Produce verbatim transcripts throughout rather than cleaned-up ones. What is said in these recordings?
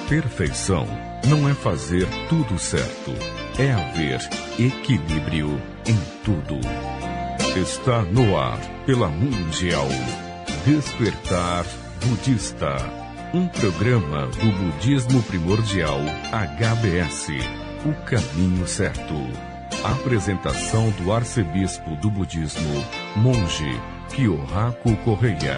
Perfeição não é fazer tudo certo, é haver equilíbrio em tudo. Está no ar, pela Mundial, Despertar Budista, um programa do budismo primordial H B S, o caminho certo. Apresentação do arcebispo do budismo, monge Kyohaku Correia.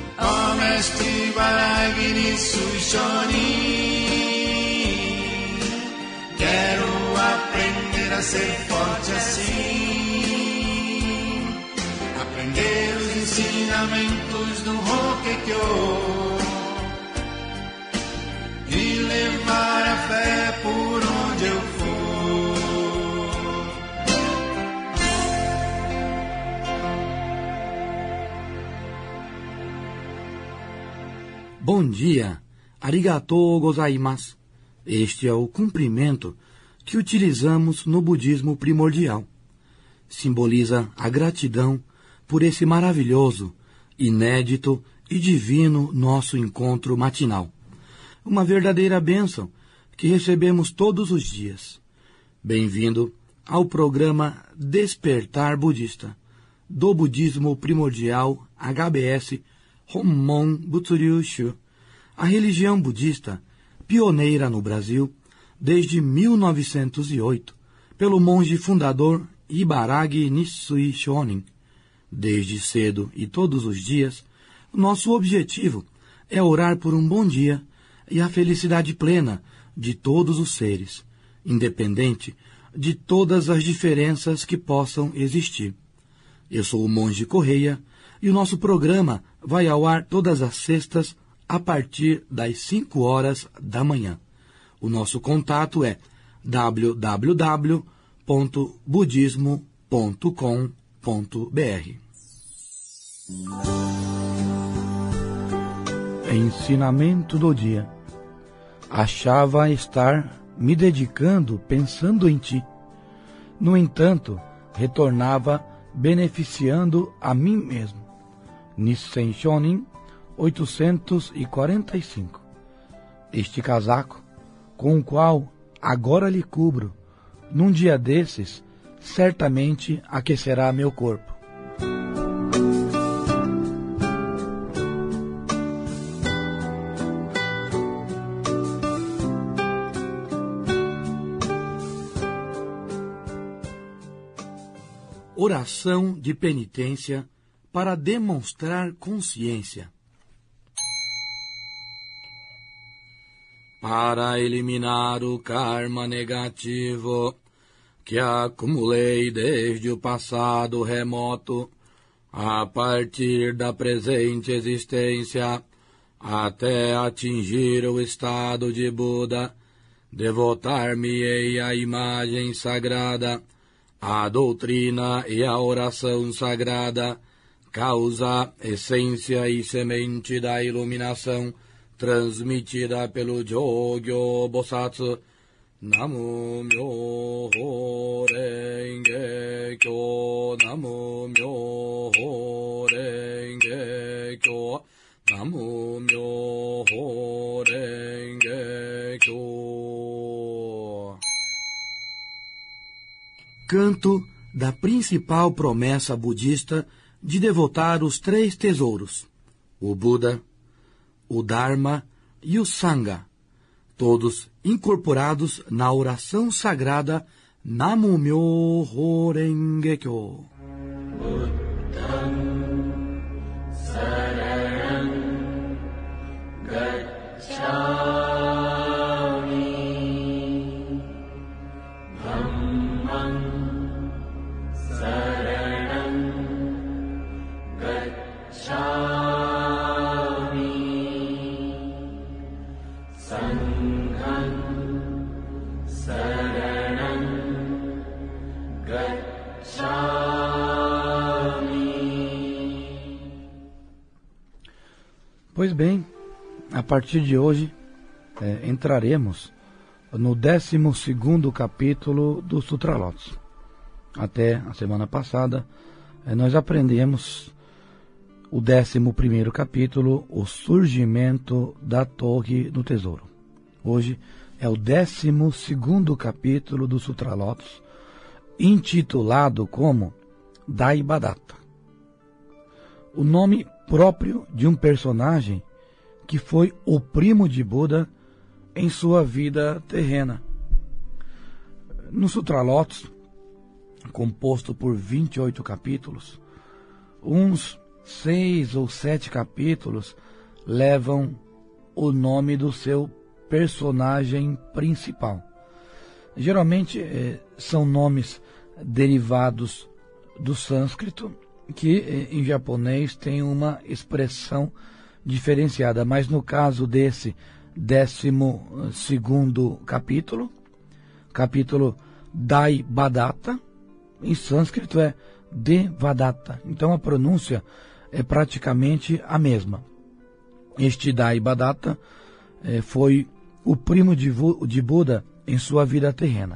Quero aprender a ser forte assim, aprender os ensinamentos do Hokkekyo e levar a fé por onde eu for. Bom dia, arigatou gozaimasu. Este é o cumprimento que utilizamos no budismo primordial. Simboliza a gratidão por esse maravilhoso, inédito e divino nosso encontro matinal. Uma verdadeira bênção que recebemos todos os dias. Bem-vindo ao programa Despertar Budista, do budismo primordial H B S Hommon Butsuryu-shu, a religião budista pioneira no Brasil desde mil novecentos e oito, pelo monge fundador Ibaragi Nisui Shonin. Desde cedo e todos os dias, nosso objetivo é orar por um bom dia e a felicidade plena de todos os seres, independente de todas as diferenças que possam existir. Eu sou o monge Correia e o nosso programa vai ao ar todas as sextas a partir das cinco horas da manhã. O nosso contato é w w w ponto budismo ponto com ponto b r. Ensinamento do dia. Achava estar me dedicando pensando em ti. No entanto, retornava beneficiando a mim mesmo. Nissen Shonin, oitocentos e quarenta e cinco. Este casaco, com o qual agora lhe cubro, num dia desses, certamente aquecerá meu corpo. Oração de penitência para demonstrar consciência. Para eliminar o karma negativo que acumulei desde o passado remoto, a partir da presente existência, até atingir o estado de Buda, devotar-me-ei à imagem sagrada, à doutrina e à oração sagrada, causa, essência e semente da iluminação, transmitida pelo Jogyo Bosatsu. Namu Myoho Renge Kyo, Namu Myoho Renge Kyo, Namu Myoho Renge Kyo. Canto da principal promessa budista de devotar os três tesouros, o Buda, o Dharma e o Sangha, todos incorporados na oração sagrada Namu Myoho Renge Kyo. Buddham Saranam Gacchami, Dhammam Saranam Gacchami, Pois bem, a partir de hoje é, entraremos no décimo segundo capítulo do Sutra Lotus. Até a semana passada é, nós aprendemos o décimo primeiro capítulo, o surgimento da Torre do Tesouro. Hoje é o décimo segundo capítulo do Sutra Lotus, intitulado como Daibadatta, o nome próprio de um personagem que foi o primo de Buda em sua vida terrena. No Sutra Lotus, composto por vinte e oito capítulos, uns seis ou sete capítulos levam o nome do seu personagem principal. Geralmente eh, são nomes derivados do sânscrito, que eh, em japonês tem uma expressão diferenciada, mas no caso desse décimo segundo capítulo, capítulo Daibadatta, em sânscrito é Devadatta, então a pronúncia é praticamente a mesma. Este Daibadatta eh, foi o primo de, de Buda em sua vida terrena.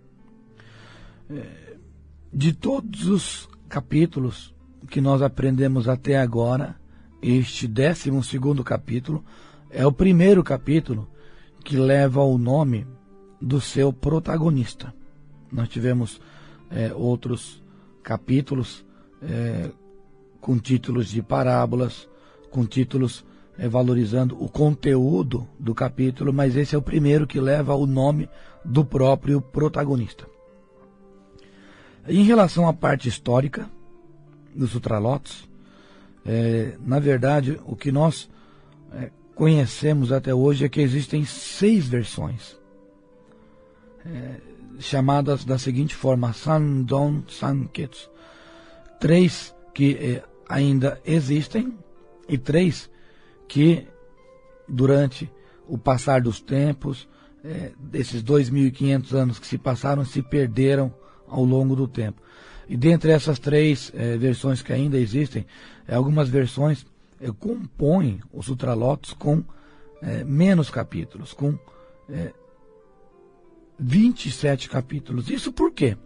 Eh, de todos os capítulos que nós aprendemos até agora, este décimo segundo capítulo é o primeiro capítulo que leva o nome do seu protagonista. Nós tivemos é, outros capítulos é, com títulos de parábolas, com títulos é, valorizando o conteúdo do capítulo, mas esse é o primeiro que leva o nome do próprio protagonista. Em relação à parte histórica do Sutra Lotus, é, na verdade, o que nós é, conhecemos até hoje é que existem seis versões, é, chamadas da seguinte forma, Sandon Sanketsu. Três que eh, ainda existem e três que, durante o passar dos tempos, eh, desses dois mil e quinhentos anos que se passaram, se perderam ao longo do tempo. E dentre essas três eh, versões que ainda existem, eh, algumas versões eh, compõem o Sutra Lotus com eh, menos capítulos, com eh, vinte e sete capítulos. Isso por quê?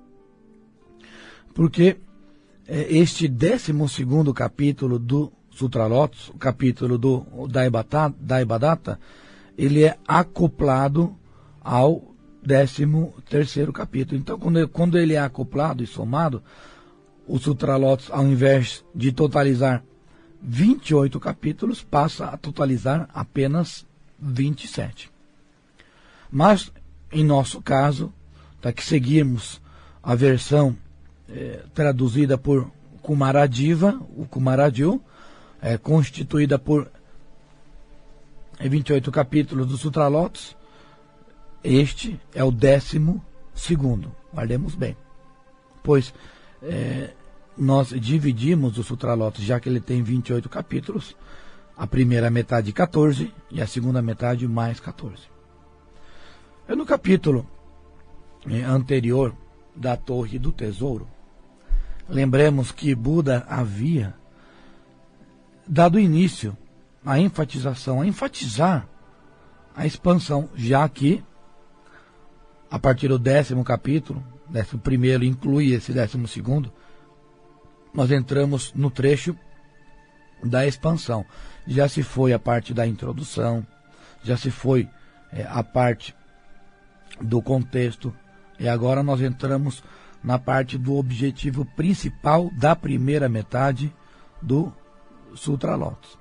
Porque é, este décimo segundo capítulo do Sutra Lotus, o capítulo do Daibadatta, ele é acoplado ao décimo terceiro capítulo. Então, quando, quando ele é acoplado e somado, o Sutra Lotus, ao invés de totalizar vinte e oito capítulos, passa a totalizar apenas vinte e sete. Mas, em nosso caso, tá, que seguimos a versão é, traduzida por Kumaradiva, o Kumaraju, é, constituída por vinte e oito capítulos do Sutra Lotus, este é o décimo segundo. Guardemos bem. Pois é, nós dividimos o Sutra Lotus, já que ele tem vinte e oito capítulos, a primeira metade quatorze e a segunda metade mais quatorze. No capítulo anterior da Torre do Tesouro, lembremos que Buda havia dado início à enfatização, a enfatizar a expansão, já que a partir do décimo capítulo, décimo primeiro inclui esse décimo segundo, nós entramos no trecho da expansão. Já se foi a parte da introdução, já se foi é, a parte do contexto, e agora nós entramos na parte do objetivo principal da primeira metade do Sutra Lotus.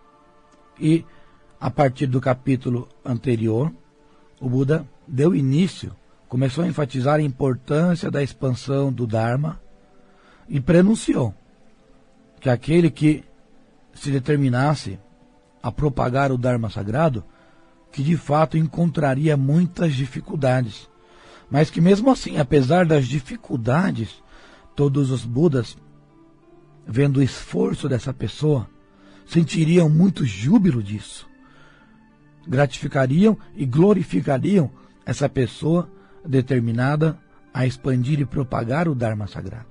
E a partir do capítulo anterior, o Buda deu início, começou a enfatizar a importância da expansão do Dharma e prenunciou que aquele que se determinasse a propagar o Dharma sagrado, que de fato encontraria muitas dificuldades, mas que mesmo assim, apesar das dificuldades, todos os Budas, vendo o esforço dessa pessoa, sentiriam muito júbilo disso, gratificariam e glorificariam essa pessoa determinada a expandir e propagar o Dharma sagrado.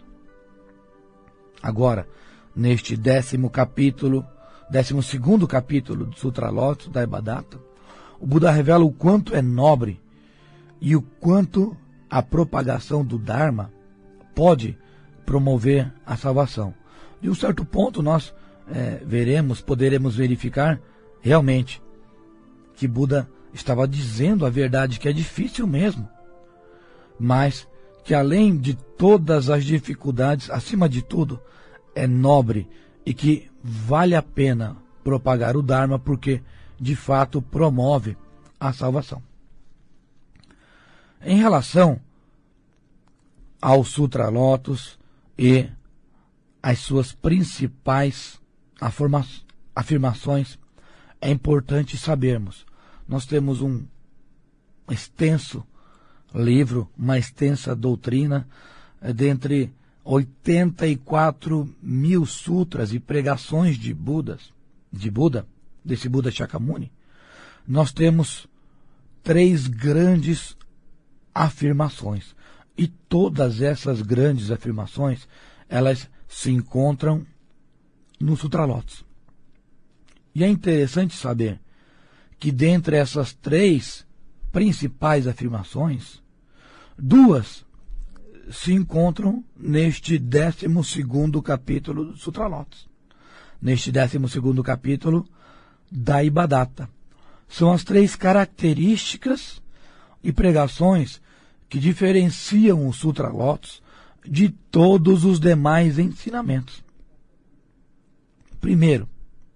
Agora, neste décimo capítulo, décimo segundo capítulo do Sutra Lotus, Daibadatta, o Buda revela o quanto é nobre e o quanto a propagação do Dharma pode promover a salvação. De um certo ponto nós é, veremos, poderemos verificar realmente que Buda estava dizendo a verdade, que é difícil mesmo, mas que além de todas as dificuldades, acima de tudo, é nobre e que vale a pena propagar o Dharma, porque de fato promove a salvação. Em relação ao Sutra Lotus e as suas principais afirmações, é importante sabermos. Nós temos um extenso livro, uma extensa doutrina, dentre oitenta e quatro mil sutras e pregações de Budas, de Buda, desse Buda Shakyamuni. Nós temos três grandes afirmações. E todas essas grandes afirmações, elas se encontram no Sutra Lotus. E é interessante saber que dentre essas três principais afirmações, duas se encontram neste décimo segundo capítulo do Sutra Lotus. Neste décimo segundo capítulo da Ibadatta. São as três características e pregações que diferenciam o Sutra Lotus de todos os demais ensinamentos. Primeiro,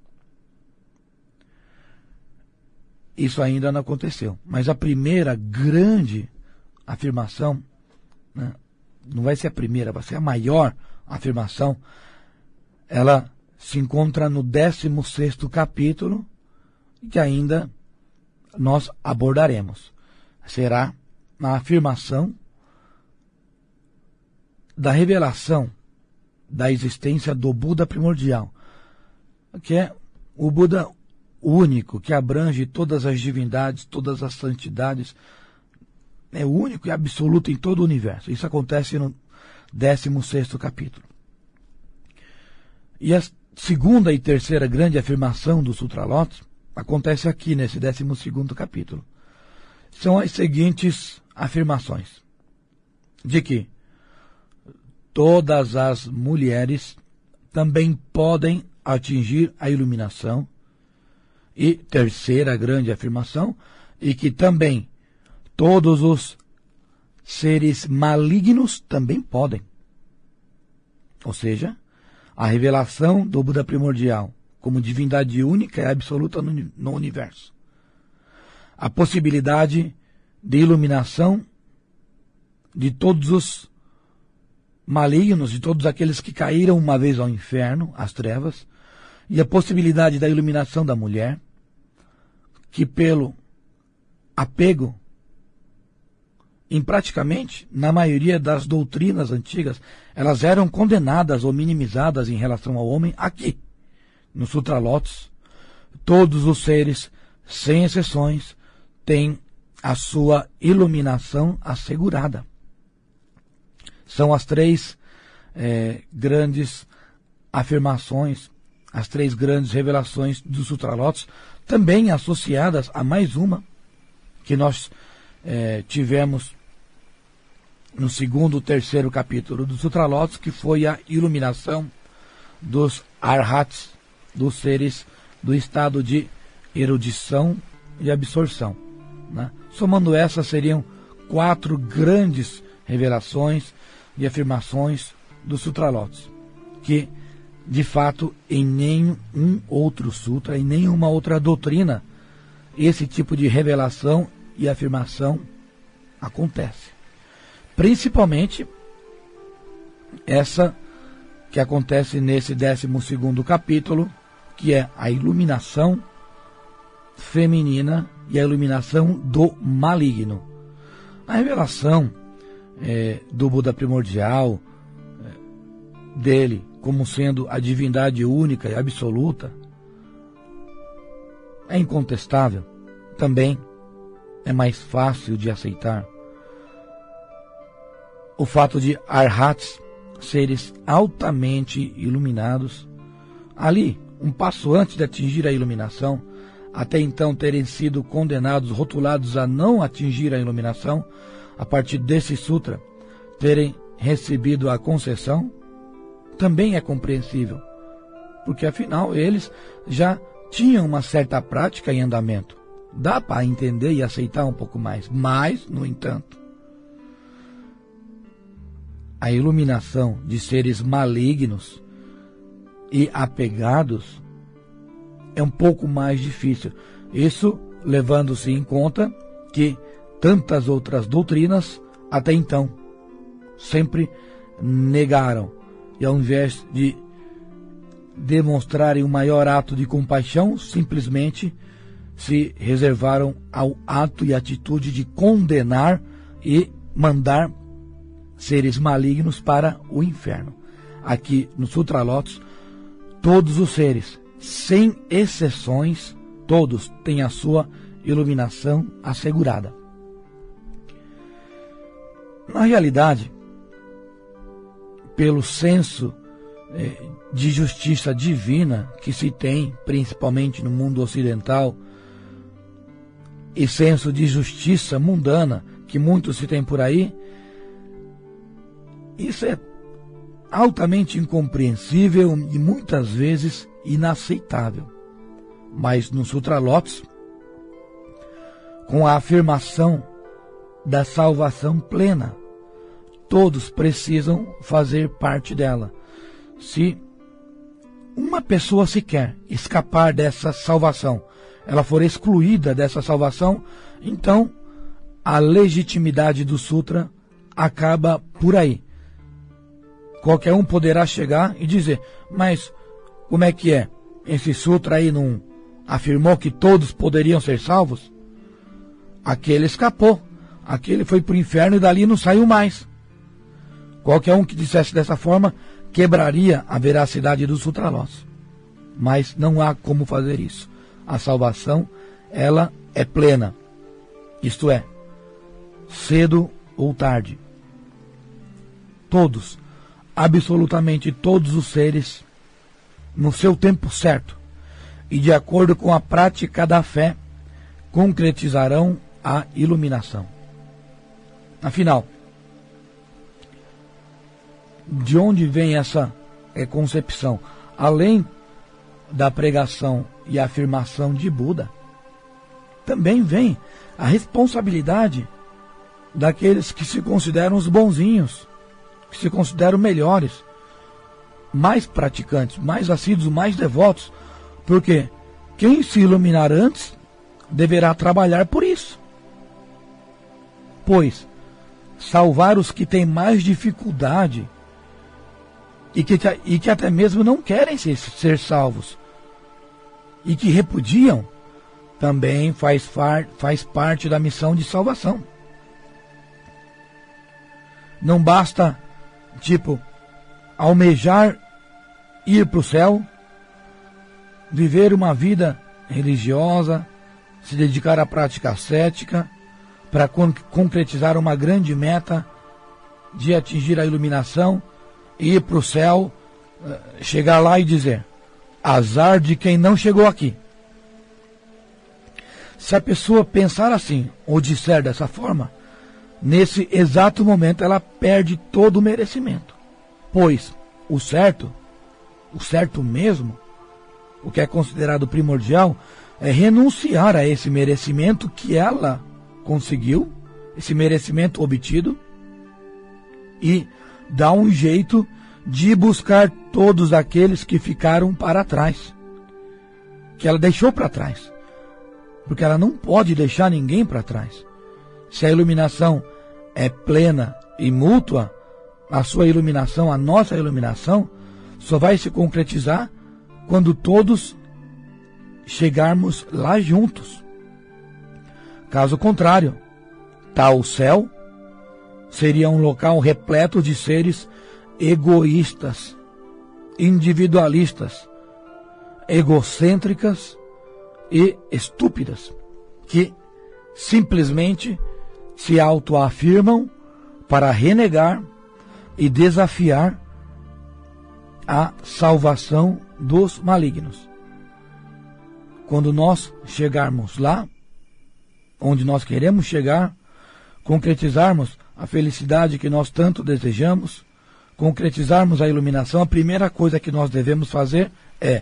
isso ainda não aconteceu, mas a primeira grande afirmação, né, não vai ser a primeira, vai ser a maior afirmação, ela se encontra no décimo sexto capítulo, que ainda nós abordaremos. Será na afirmação da revelação da existência do Buda primordial, que é o Buda único, que abrange todas as divindades, todas as santidades, é único e absoluto em todo o universo. Isso acontece no décimo sexto capítulo. E a segunda e terceira grande afirmação do Sutra Lotus acontece aqui nesse décimo segundo capítulo. São as seguintes afirmações: de que todas as mulheres também podem atingir a iluminação, e terceira grande afirmação, e que também todos os seres malignos também podem. Ou seja, a revelação do Buda primordial como divindade única e absoluta no, no universo. A possibilidade de iluminação de todos os malignos, de todos aqueles que caíram uma vez ao inferno, às trevas, e a possibilidade da iluminação da mulher, que pelo apego, em praticamente, na maioria das doutrinas antigas, elas eram condenadas ou minimizadas em relação ao homem. Aqui, no Sutra Lotus, todos os seres, sem exceções, têm a sua iluminação assegurada. São as três é, grandes afirmações, as três grandes revelações do Sutra Lotus, também associadas a mais uma que nós é, tivemos no segundo e terceiro capítulo do Sutra Lotus, que foi a iluminação dos arhats, dos seres do estado de erudição e absorção. Né? Somando essas, seriam quatro grandes revelações e afirmações do Sutra Lotus, que, de fato, em nenhum outro sutra, em nenhuma outra doutrina, esse tipo de revelação e afirmação acontece. Principalmente essa que acontece nesse décimo segundo capítulo, que é a iluminação feminina e a iluminação do maligno. A revelação é, do Buda primordial, é, dele como sendo a divindade única e absoluta, é incontestável. Também é mais fácil de aceitar o fato de arhats, seres altamente iluminados, ali, um passo antes de atingir a iluminação, até então terem sido condenados, rotulados a não atingir a iluminação, a partir desse sutra, terem recebido a concessão, também é compreensível, porque afinal eles já tinham uma certa prática em andamento, dá para entender e aceitar um pouco mais. Mas, no entanto, a iluminação de seres malignos e apegados é um pouco mais difícil. Isso levando-se em conta que tantas outras doutrinas até então sempre negaram, e ao invés de demonstrarem o maior ato de compaixão, simplesmente se reservaram ao ato e atitude de condenar e mandar seres malignos para o inferno. Aqui no Sutra Lotus, todos os seres, sem exceções, todos têm a sua iluminação assegurada. Na realidade, pelo senso eh, de justiça divina que se tem, principalmente no mundo ocidental, e senso de justiça mundana que muito se tem por aí, isso é altamente incompreensível e muitas vezes inaceitável. Mas no Sutra Lotus, com a afirmação da salvação plena, todos precisam fazer parte dela. Se uma pessoa sequer escapar dessa salvação, ela for excluída dessa salvação, então a legitimidade do Sutra acaba por aí. Qualquer um poderá chegar e dizer, mas como é que é? Esse Sutra aí não afirmou que todos poderiam ser salvos? Aquele escapou, aquele foi para o inferno e dali não saiu mais. Qualquer um que dissesse dessa forma quebraria a veracidade do Sutra Lotus. Mas não há como fazer isso. A salvação, ela é plena. Isto é, cedo ou tarde. Todos, absolutamente todos os seres, no seu tempo certo e de acordo com a prática da fé, concretizarão a iluminação. Afinal, de onde vem essa é, concepção? Além da pregação e afirmação de Buda, também vem a responsabilidade daqueles que se consideram os bonzinhos, que se consideram melhores, mais praticantes, mais assíduos, mais devotos, porque quem se iluminar antes deverá trabalhar por isso. Pois salvar os que têm mais dificuldade e que, e que até mesmo não querem ser, ser salvos e que repudiam, também faz, far, faz parte da missão de salvação. Não basta, tipo, almejar ir para o céu, viver uma vida religiosa, se dedicar à prática ascética, para con- concretizar uma grande meta de atingir a iluminação, ir para o céu, chegar lá e dizer, azar de quem não chegou aqui. Se a pessoa pensar assim, ou disser dessa forma, nesse exato momento ela perde todo o merecimento. Pois o certo, o certo mesmo, o que é considerado primordial, é renunciar a esse merecimento que ela conseguiu, esse merecimento obtido, e dar um jeito de buscar todos aqueles que ficaram para trás, que ela deixou para trás, porque ela não pode deixar ninguém para trás. Se a iluminação é plena e mútua, a sua iluminação, a nossa iluminação, só vai se concretizar quando todos chegarmos lá juntos. Caso contrário, tal céu seria um local repleto de seres egoístas, individualistas, egocêntricas e estúpidas, que simplesmente se autoafirmam para renegar e desafiar a salvação dos malignos. Quando nós chegarmos lá, onde nós queremos chegar, concretizarmos a felicidade que nós tanto desejamos, concretizarmos a iluminação, a primeira coisa que nós devemos fazer é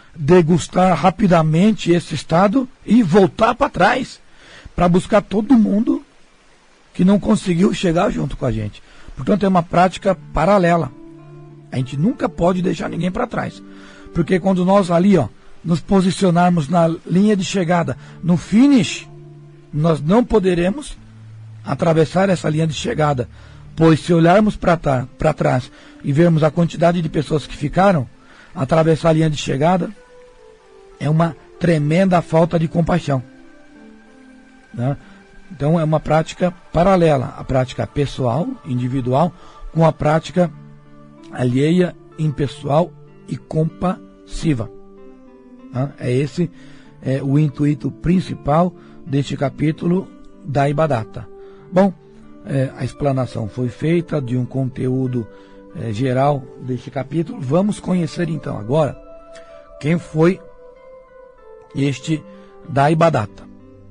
degustar rapidamente esse estado e voltar para trás, para buscar todo mundo que não conseguiu chegar junto com a gente. Portanto, é uma prática paralela. A gente nunca pode deixar ninguém para trás. Porque quando nós ali, ó, nos posicionarmos na linha de chegada, no finish, nós não poderemos atravessar essa linha de chegada. Pois se olharmos para trás e vermos a quantidade de pessoas que ficaram, atravessar a linha de chegada é uma tremenda falta de compaixão, né? Então é uma prática paralela, a prática pessoal, individual, com a prática alheia, impessoal e compassiva, né? É esse é, o intuito principal deste capítulo da Ibadata. Bom, é, a explanação foi feita de um conteúdo é, geral deste capítulo. Vamos conhecer então agora quem foi este da Ibadata.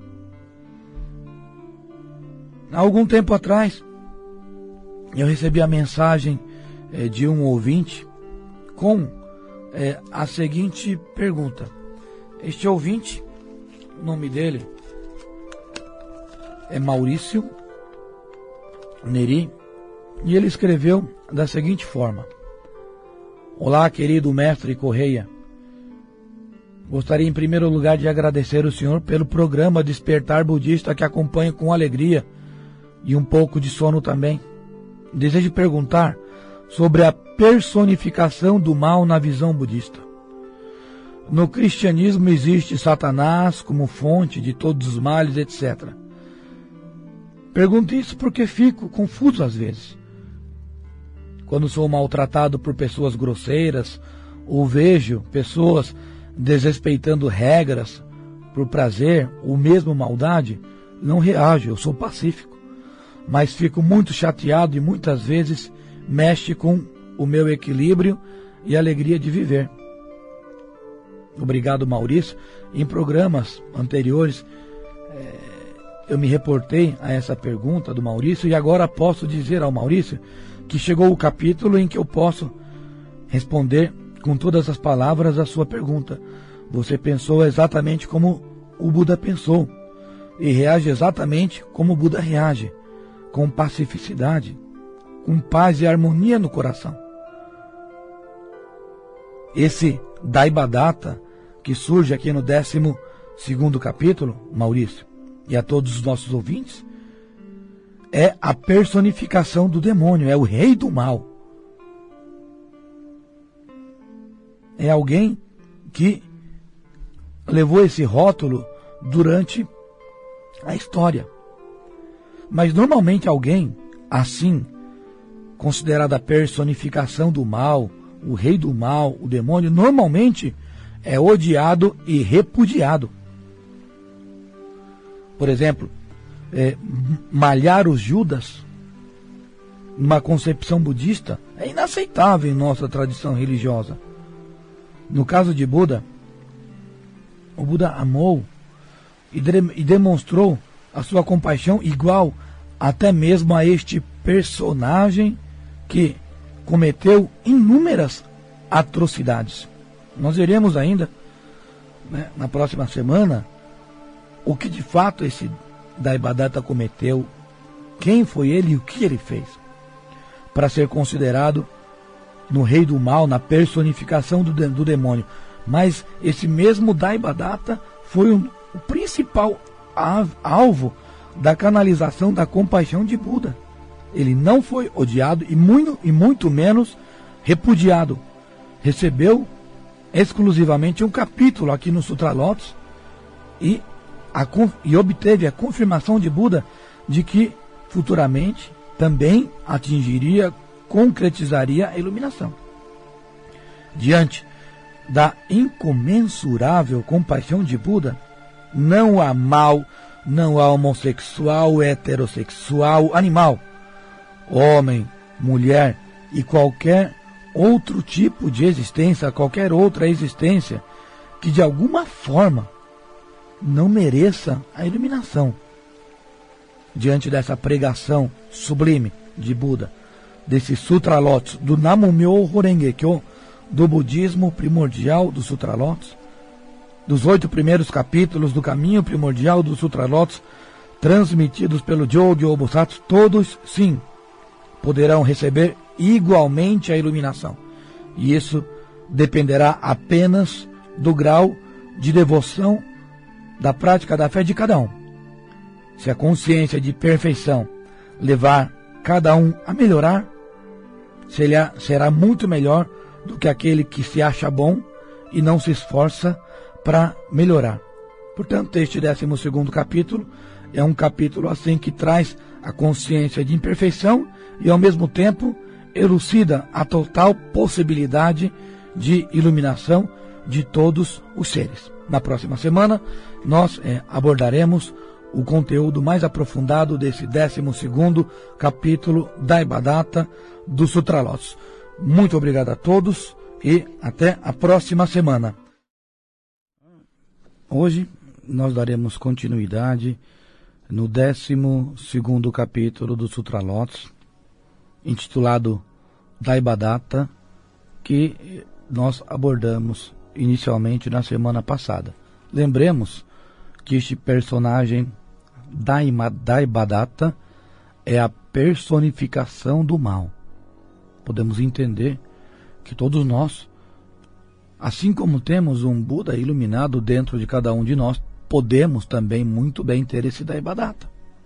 Há algum tempo atrás, eu recebi a mensagem é, de um ouvinte com é, a seguinte pergunta. Este ouvinte, o nome dele é Maurício Neri, e ele escreveu da seguinte forma: olá, querido mestre Correia. Gostaria em primeiro lugar de agradecer o senhor pelo programa Despertar Budista, que acompanho com alegria e um pouco de sono também. Desejo perguntar sobre a personificação do mal na visão budista. No cristianismo existe Satanás como fonte de todos os males, etcétera. Pergunto isso porque fico confuso às vezes. Quando sou maltratado por pessoas grosseiras, ou vejo pessoas desrespeitando regras por prazer ou mesmo maldade, não reajo, eu sou pacífico. Mas fico muito chateado e muitas vezes mexe com o meu equilíbrio e alegria de viver. Obrigado, Maurício. Em programas anteriores, é, eu me reportei a essa pergunta do Maurício e agora posso dizer ao Maurício que chegou o capítulo em que eu posso responder com todas as palavras a sua pergunta. Você pensou exatamente como o Buda pensou e reage exatamente como o Buda reage, com pacificidade, com paz e harmonia no coração. Esse Daibadatta que surge aqui no décimo segundo capítulo, Maurício, e a todos os nossos ouvintes, é a personificação do demônio, é o rei do mal. É alguém que levou esse rótulo durante a história. Mas normalmente alguém assim, considerado a personificação do mal, o rei do mal, o demônio, normalmente é odiado e repudiado. Por exemplo, é, malhar os Judas, numa concepção budista, é inaceitável em nossa tradição religiosa. No caso de Buda, o Buda amou e, de, e demonstrou a sua compaixão igual até mesmo a este personagem que cometeu inúmeras atrocidades. Nós veremos ainda, né, na próxima semana, o que de fato esse Daibadatta cometeu, quem foi ele e o que ele fez, para ser considerado no rei do mal, na personificação do, do demônio. Mas esse mesmo Daibadatta foi um, o principal alvo da canalização da compaixão de Buda. Ele não foi odiado e muito, e muito menos repudiado. Recebeu exclusivamente um capítulo aqui no Sutra Lotus e, a, e obteve a confirmação de Buda de que futuramente também atingiria, concretizaria a iluminação. Diante da incomensurável compaixão de Buda, não há mal, não há homossexual, heterossexual, animal, homem, mulher e qualquer outro tipo de existência, qualquer outra existência que de alguma forma não mereça a iluminação. Diante dessa pregação sublime de Buda, desse Sutra Lotus, do Namu Myoho Renge Kyo, do budismo primordial dos Sutralotos, dos oito primeiros capítulos do caminho primordial dos Sutralotos, transmitidos pelo Jogyo Bosatsu, todos, sim, poderão receber igualmente a iluminação. E isso dependerá apenas do grau de devoção da prática da fé de cada um. Se a consciência de perfeição levar cada um a melhorar, será muito melhor do que aquele que se acha bom e não se esforça para melhorar. Portanto, este décimo segundo capítulo é um capítulo assim que traz a consciência de imperfeição e ao mesmo tempo elucida a total possibilidade de iluminação de todos os seres. Na próxima semana nós é, abordaremos o conteúdo mais aprofundado desse décimo segundo capítulo da Devadatta dos Sutralotos. Muito obrigado a todos e até a próxima semana. Hoje nós daremos continuidade no décimo segundo capítulo dos Sutralotos, intitulado Devadatta, que nós abordamos inicialmente na semana passada. Lembremos que este personagem Devadatta é a personificação do mal. Podemos entender que todos nós, assim como temos um Buda iluminado dentro de cada um de nós, podemos também muito bem ter esse Devadatta.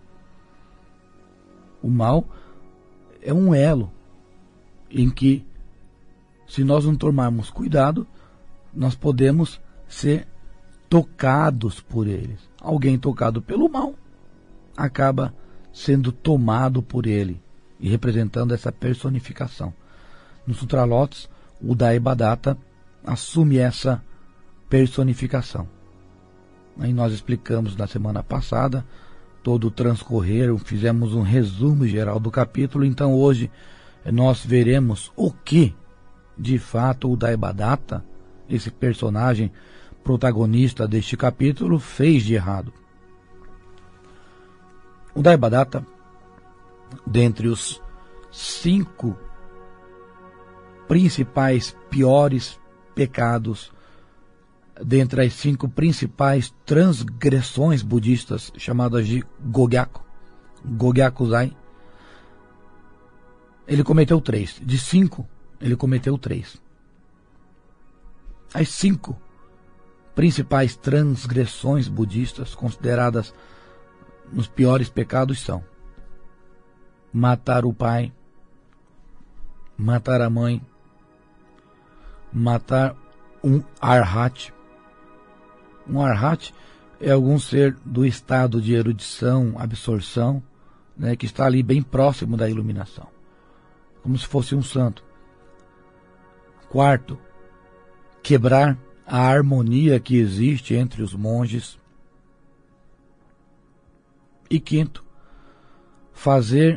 O mal é um elo em que, se nós não tomarmos cuidado, nós podemos ser tocados por eles. Alguém tocado pelo mal acaba sendo tomado por ele e representando essa personificação. Nos Sutralotos, o Devadatta assume essa personificação. Aí nós explicamos na semana passada todo o transcorrer, fizemos um resumo geral do capítulo. Então hoje nós veremos o que de fato o Devadatta, esse personagem protagonista deste capítulo, fez de errado. O Devadatta, dentre os cinco principais piores pecados, dentre as cinco principais transgressões budistas, chamadas de Gogyaku, Gogyakuzai, ele cometeu três. De cinco, ele cometeu três. As cinco principais transgressões budistas consideradas nos piores pecados são matar o pai, matar a mãe, matar um arhat. Um arhat é algum ser do estado de erudição, absorção, né, que está ali bem próximo da iluminação, como se fosse um santo. Quarto, quebrar a harmonia que existe entre os monges. E quinto, fazer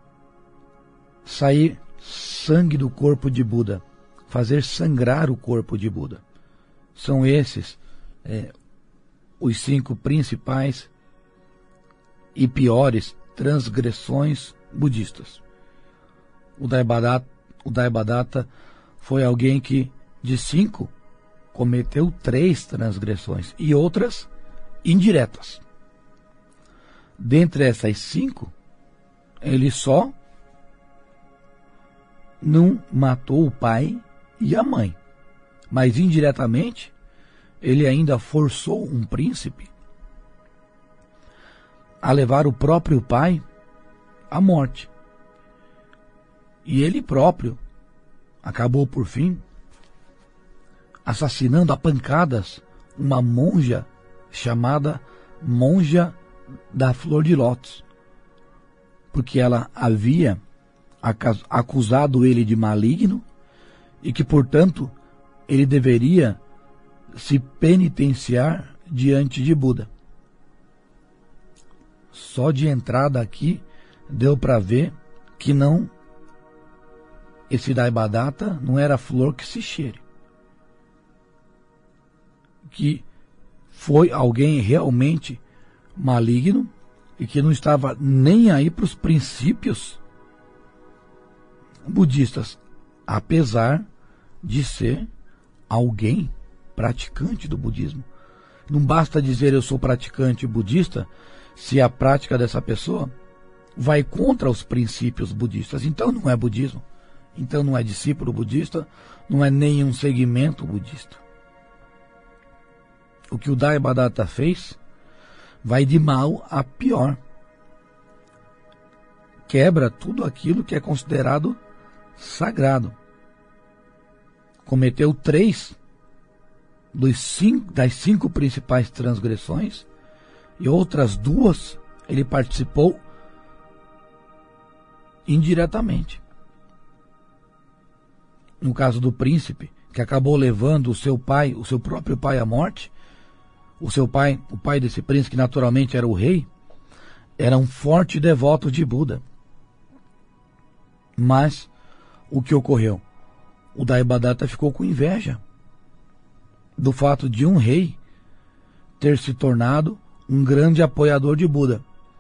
sair sangue do corpo de Buda, fazer sangrar o corpo de Buda. São esses é, os cinco principais e piores transgressões budistas. O Devadatta, o Devadatta foi alguém que, de cinco, cometeu três transgressões e outras indiretas. Dentre essas cinco, ele só não matou o pai e a mãe, mas indiretamente ele ainda forçou um príncipe a levar o próprio pai à morte. E ele próprio acabou, por fim, assassinando a pancadas uma monja chamada Monja da Flor de Lótus, porque ela havia acusado ele de maligno e que, portanto, ele deveria se penitenciar diante de Buda. Só de entrada aqui deu para ver que não, esse Devadatta não era flor que se cheire, que foi alguém realmente maligno e que não estava nem aí para os princípios budistas, apesar de ser alguém praticante do budismo. Não basta dizer eu sou praticante budista se a prática dessa pessoa vai contra os princípios budistas. Então não é budismo. Então não é discípulo budista, não é nenhum segmento budista. O que o Daibadatta fez vai de mal a pior. Quebra tudo aquilo que é considerado sagrado. Cometeu três dos cinco, das cinco principais transgressões, e outras duas ele participou indiretamente. No caso do príncipe, que acabou levando o seu pai, o seu próprio pai à morte, o seu pai, o pai desse príncipe, que naturalmente era o rei, era um forte devoto de Buda. Mas o que ocorreu? O Daibadatta ficou com inveja do fato de um rei ter se tornado um grande apoiador de Buda.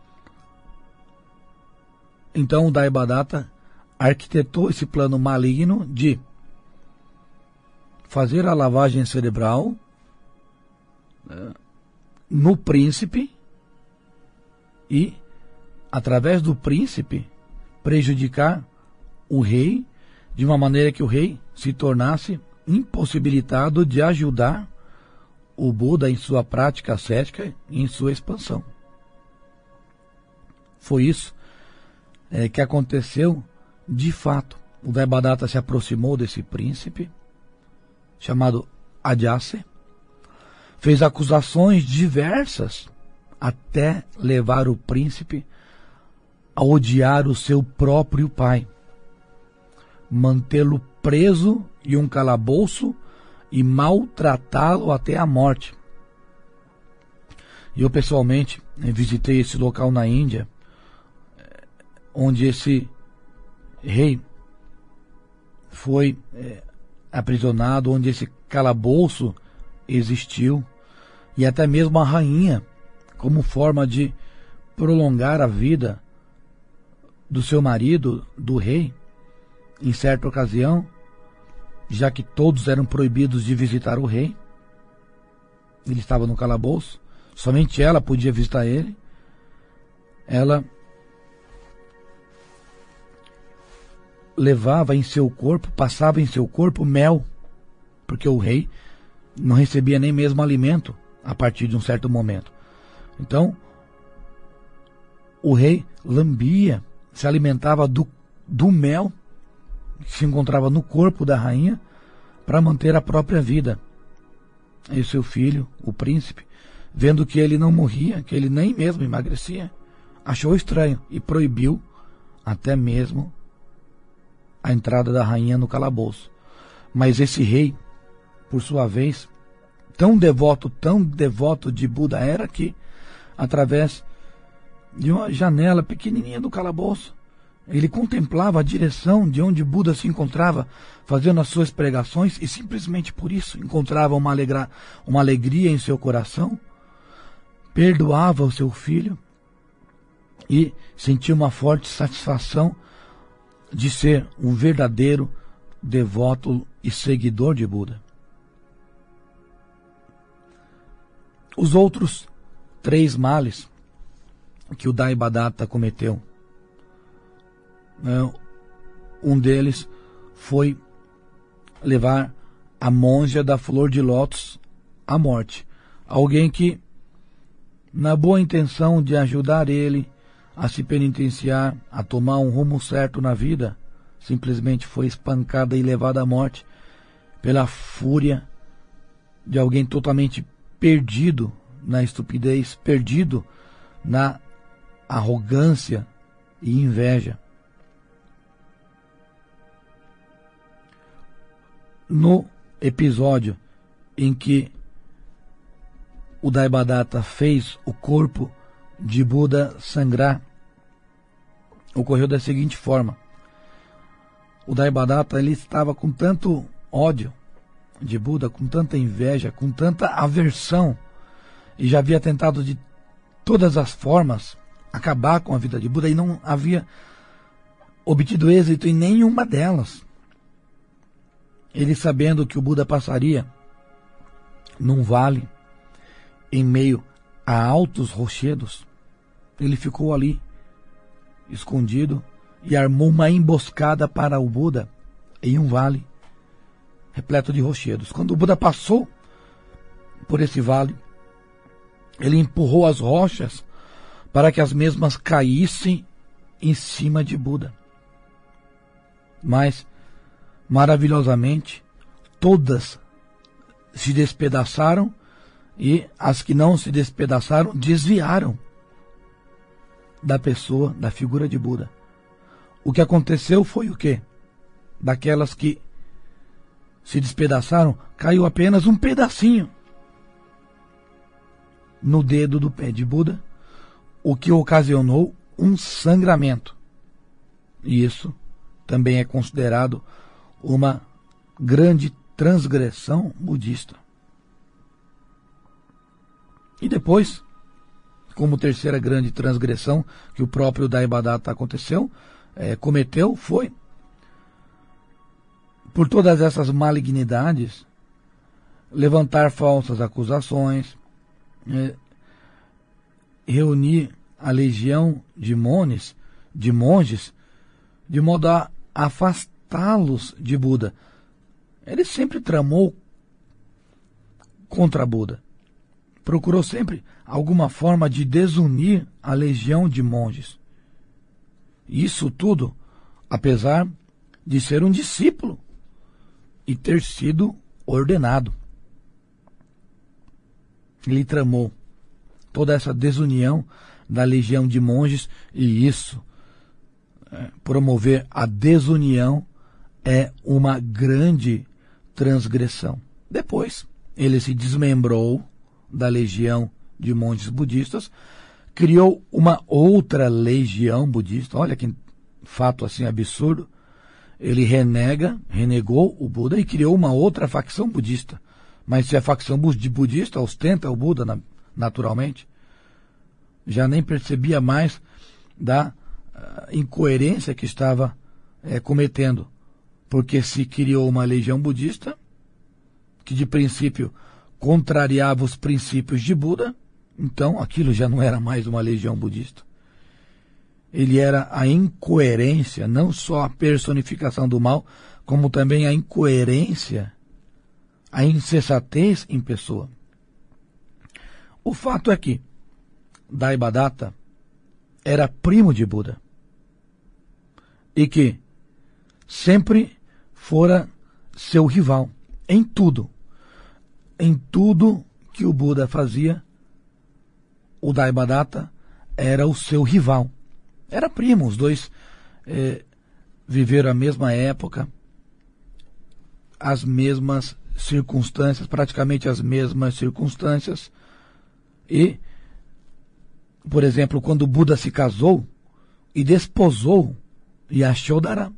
Então o Daibadatta arquitetou esse plano maligno de fazer a lavagem cerebral, né, no príncipe e, através do príncipe, prejudicar o rei de uma maneira que o rei se tornasse impossibilitado de ajudar o Buda em sua prática ascética e em sua expansão. Foi isso é, que aconteceu de fato. O Daibadatta se aproximou desse príncipe, chamado Ajase, fez acusações diversas até levar o príncipe a odiar o seu próprio pai, mantê-lo preso em um calabouço e maltratá-lo até a morte. Eu pessoalmente visitei esse local na Índia, onde esse rei foi é, aprisionado, onde esse calabouço existiu, e até mesmo a rainha, como forma de prolongar a vida do seu marido, do rei, em certa ocasião, já que todos eram proibidos de visitar o rei, ele estava no calabouço, somente ela podia visitar ele, ela levava em seu corpo, passava em seu corpo mel, porque o rei não recebia nem mesmo alimento a partir de um certo momento. Então, o rei lambia, se alimentava do, do mel que se encontrava no corpo da rainha para manter a própria vida. E seu filho, o príncipe, vendo que ele não morria, que ele nem mesmo emagrecia, achou estranho e proibiu até mesmo a entrada da rainha no calabouço. Mas esse rei, por sua vez, tão devoto, tão devoto de Buda era que, através de uma janela pequenininha do calabouço, ele contemplava a direção de onde Buda se encontrava, fazendo as suas pregações, e simplesmente por isso encontrava uma, alegra, uma alegria em seu coração, perdoava o seu filho e sentia uma forte satisfação de ser um verdadeiro devoto e seguidor de Buda. Os outros três males que o Daibadatta cometeu, um deles foi levar a monja da flor de lótus à morte. Alguém que, na boa intenção de ajudar ele a se penitenciar, a tomar um rumo certo na vida, simplesmente foi espancada e levada à morte pela fúria de alguém totalmente perdido na estupidez, perdido na arrogância e inveja. No episódio em que o Daibadatta fez o corpo de Buda sangrar, ocorreu da seguinte forma: o Daibadatta ele estava com tanto ódio de Buda, com tanta inveja, com tanta aversão, e já havia tentado de todas as formas acabar com a vida de Buda e não havia obtido êxito em nenhuma delas. ele, sabendo que o Buda passaria num vale em meio a altos rochedos, ele ficou ali escondido e armou uma emboscada para o Buda em um vale repleto de rochedos. Quando o Buda passou por esse vale, ele empurrou as rochas para que as mesmas caíssem em cima de Buda. Mas, maravilhosamente, todas se despedaçaram e as que não se despedaçaram desviaram da pessoa, da figura de Buda. O que aconteceu foi o quê? Daquelas que se despedaçaram, caiu apenas um pedacinho no dedo do pé de Buda, o que ocasionou um sangramento. E isso também é considerado uma grande transgressão budista. E depois, como terceira grande transgressão que o próprio Daibadatta aconteceu, é, cometeu, foi, por todas essas malignidades, levantar falsas acusações, é, reunir a legião de monges, de monges, de modo a afastá-los de Buda. Ele sempre tramou contra Buda. Procurou sempre alguma forma de desunir a legião de monges. Isso tudo, apesar de ser um discípulo e ter sido ordenado. Ele tramou toda essa desunião da legião de monges, e isso, é, promover a desunião, é uma grande transgressão. Depois, ele se desmembrou da legião de monges budistas, criou uma outra legião budista. Olha que fato assim absurdo. Ele renega, renegou o Buda e criou uma outra facção budista. Mas se a facção budista ostenta o Buda naturalmente, já nem percebia mais da uh, incoerência que estava uh, cometendo. Porque se criou uma legião budista que de princípio contrariava os princípios de Buda, então aquilo já não era mais uma legião budista. Ele era a incoerência, não só a personificação do mal, como também a incoerência, a insensatez em pessoa. O fato é que Daibadatta era primo de Buda e que sempre fora seu rival em tudo. Em tudo que o Buda fazia, o Daibadatta era o seu rival. Era primo, os dois eh, viveram a mesma época, as mesmas circunstâncias, praticamente as mesmas circunstâncias. E, por exemplo, quando o Buda se casou e desposou Yashodhara,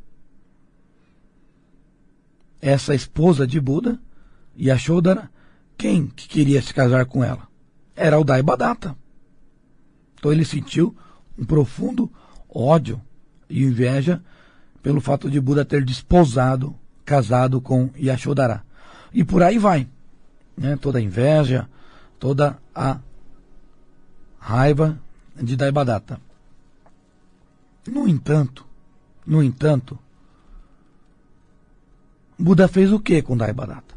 essa esposa de Buda, Yashodhara, quem que queria se casar com ela? Era o Daibadatta. Então ele sentiu um profundo ódio e inveja pelo fato de Buda ter desposado, casado com Yashodhara. E por aí vai, né? Toda a inveja, toda a raiva de Daibadatta. No entanto, no entanto, Buda fez o que com Daibadatta?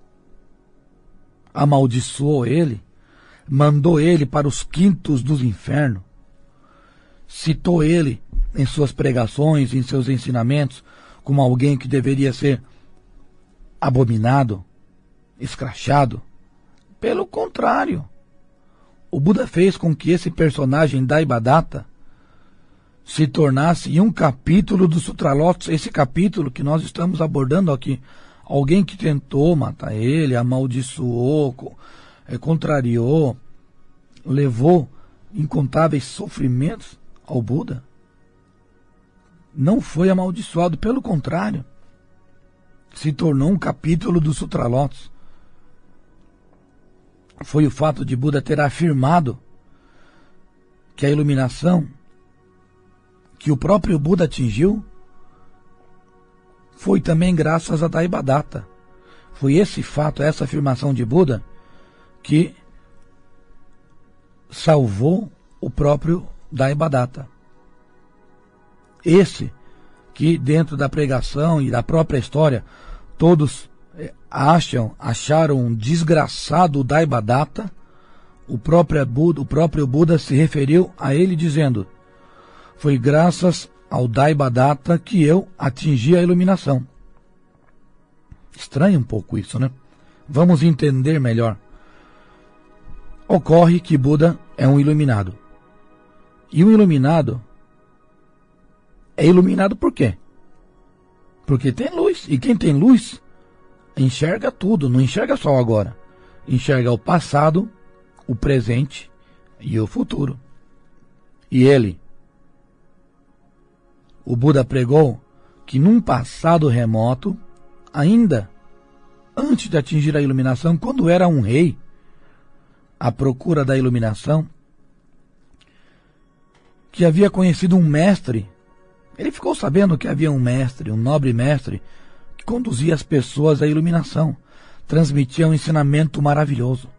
Amaldiçoou ele, mandou ele para os quintos dos infernos, citou ele em suas pregações, em seus ensinamentos, como alguém que deveria ser abominado, escrachado. Pelo contrário, o Buda fez com que esse personagem Daibadatta se tornasse em um capítulo do Sutralotos, esse capítulo que nós estamos abordando aqui. Alguém que tentou matar ele, amaldiçoou, contrariou, levou incontáveis sofrimentos ao Buda, não foi amaldiçoado, pelo contrário, se tornou um capítulo do Sutralotos. Foi o fato de Buda ter afirmado que a iluminação que o próprio Buda atingiu foi também graças a Daibadatta. Foi esse fato, essa afirmação de Buda, que salvou o próprio Daibadatta. Esse que dentro da pregação e da própria história, todos acham, acharam um desgraçado Daibadatta, o próprio Buda, o próprio Buda se referiu a ele dizendo: foi graças ao Daibadatta que eu atingi a iluminação. Estranho um pouco isso, né? Vamos entender melhor. Ocorre que Buda é um iluminado. E um iluminado é iluminado por quê? Porque tem luz. E quem tem luz enxerga tudo, não enxerga só o agora. Enxerga o passado, o presente e o futuro. E ele, o Buda pregou que num passado remoto, ainda antes de atingir a iluminação, quando era um rei à procura da iluminação, que havia conhecido um mestre. Ele ficou sabendo que havia um mestre, um nobre mestre, que conduzia as pessoas à iluminação, transmitia um ensinamento maravilhoso.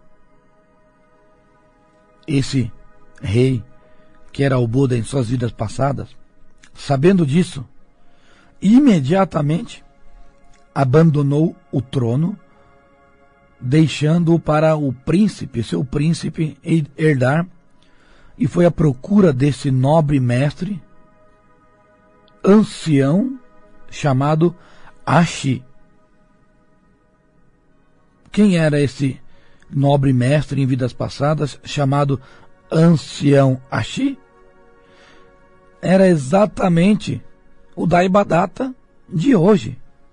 Esse rei, que era o Buda em suas vidas passadas, sabendo disso, imediatamente abandonou o trono, deixando-o para o príncipe, seu príncipe, herdar, e foi à procura desse nobre mestre, ancião, chamado Ashi. Quem era esse nobre mestre em vidas passadas, chamado ancião Ashi? Era exatamente o Daibadatta de hoje.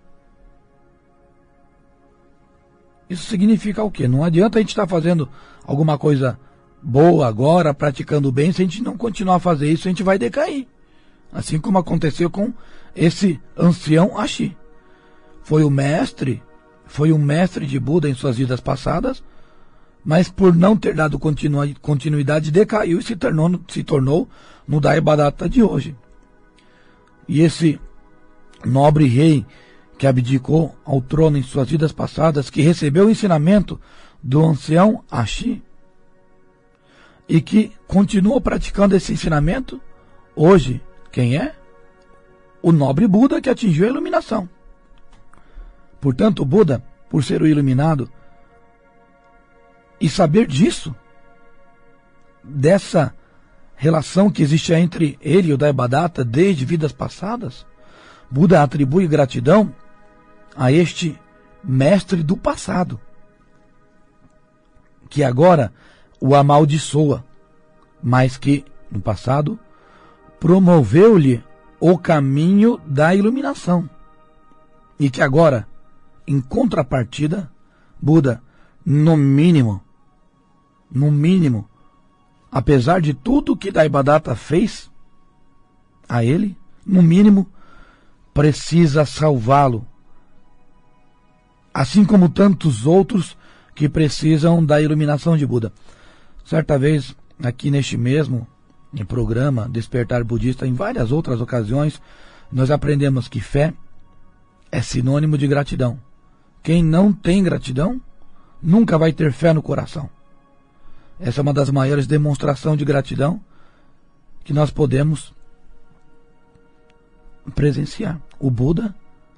Isso significa o quê? Não adianta a gente estar fazendo alguma coisa boa agora, praticando bem, se a gente não continuar a fazer isso, a gente vai decair. Assim como aconteceu com esse ancião Ashi. Foi o mestre, foi o mestre de Buda em suas vidas passadas, mas por não ter dado continuidade, decaiu e se tornou, se tornou no Daibadatta de hoje. E esse nobre rei que abdicou ao trono em suas vidas passadas, que recebeu o ensinamento do ancião Ashi e que continua praticando esse ensinamento, hoje, quem é? O nobre Buda que atingiu a iluminação. Portanto, o Buda, por ser o iluminado, e saber disso, dessa relação que existe entre ele e o Daibadatta desde vidas passadas, Buda atribui gratidão a este mestre do passado, que agora o amaldiçoa, mas que, no passado, promoveu-lhe o caminho da iluminação. E que agora, em contrapartida, Buda, no mínimo, no mínimo, apesar de tudo que Daibadatta fez a ele, no mínimo, precisa salvá-lo. Assim como tantos outros que precisam da iluminação de Buda. Certa vez, aqui neste mesmo programa Despertar Budista, em várias outras ocasiões, nós aprendemos que fé é sinônimo de gratidão. Quem não tem gratidão, nunca vai ter fé no coração. Essa é uma das maiores demonstrações de gratidão que nós podemos presenciar. O Buda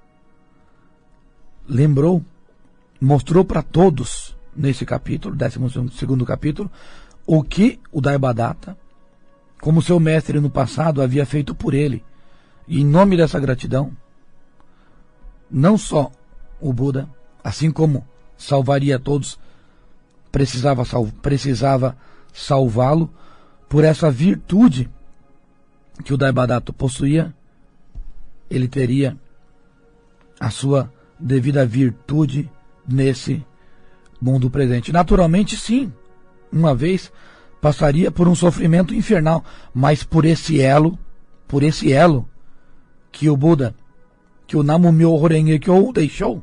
lembrou, mostrou para todos nesse capítulo, décimo segundo capítulo, o que o Daibadatta, como seu mestre no passado, havia feito por ele. E em nome dessa gratidão, não só o Buda, assim como salvaria todos, precisava, sal, precisava salvá-lo por essa virtude que o Daibadatta possuía. Ele teria a sua devida virtude nesse mundo presente. Naturalmente, sim, uma vez passaria por um sofrimento infernal, mas por esse elo, por esse elo que o Buda, que o Namu-myoho Renge Kyo deixou,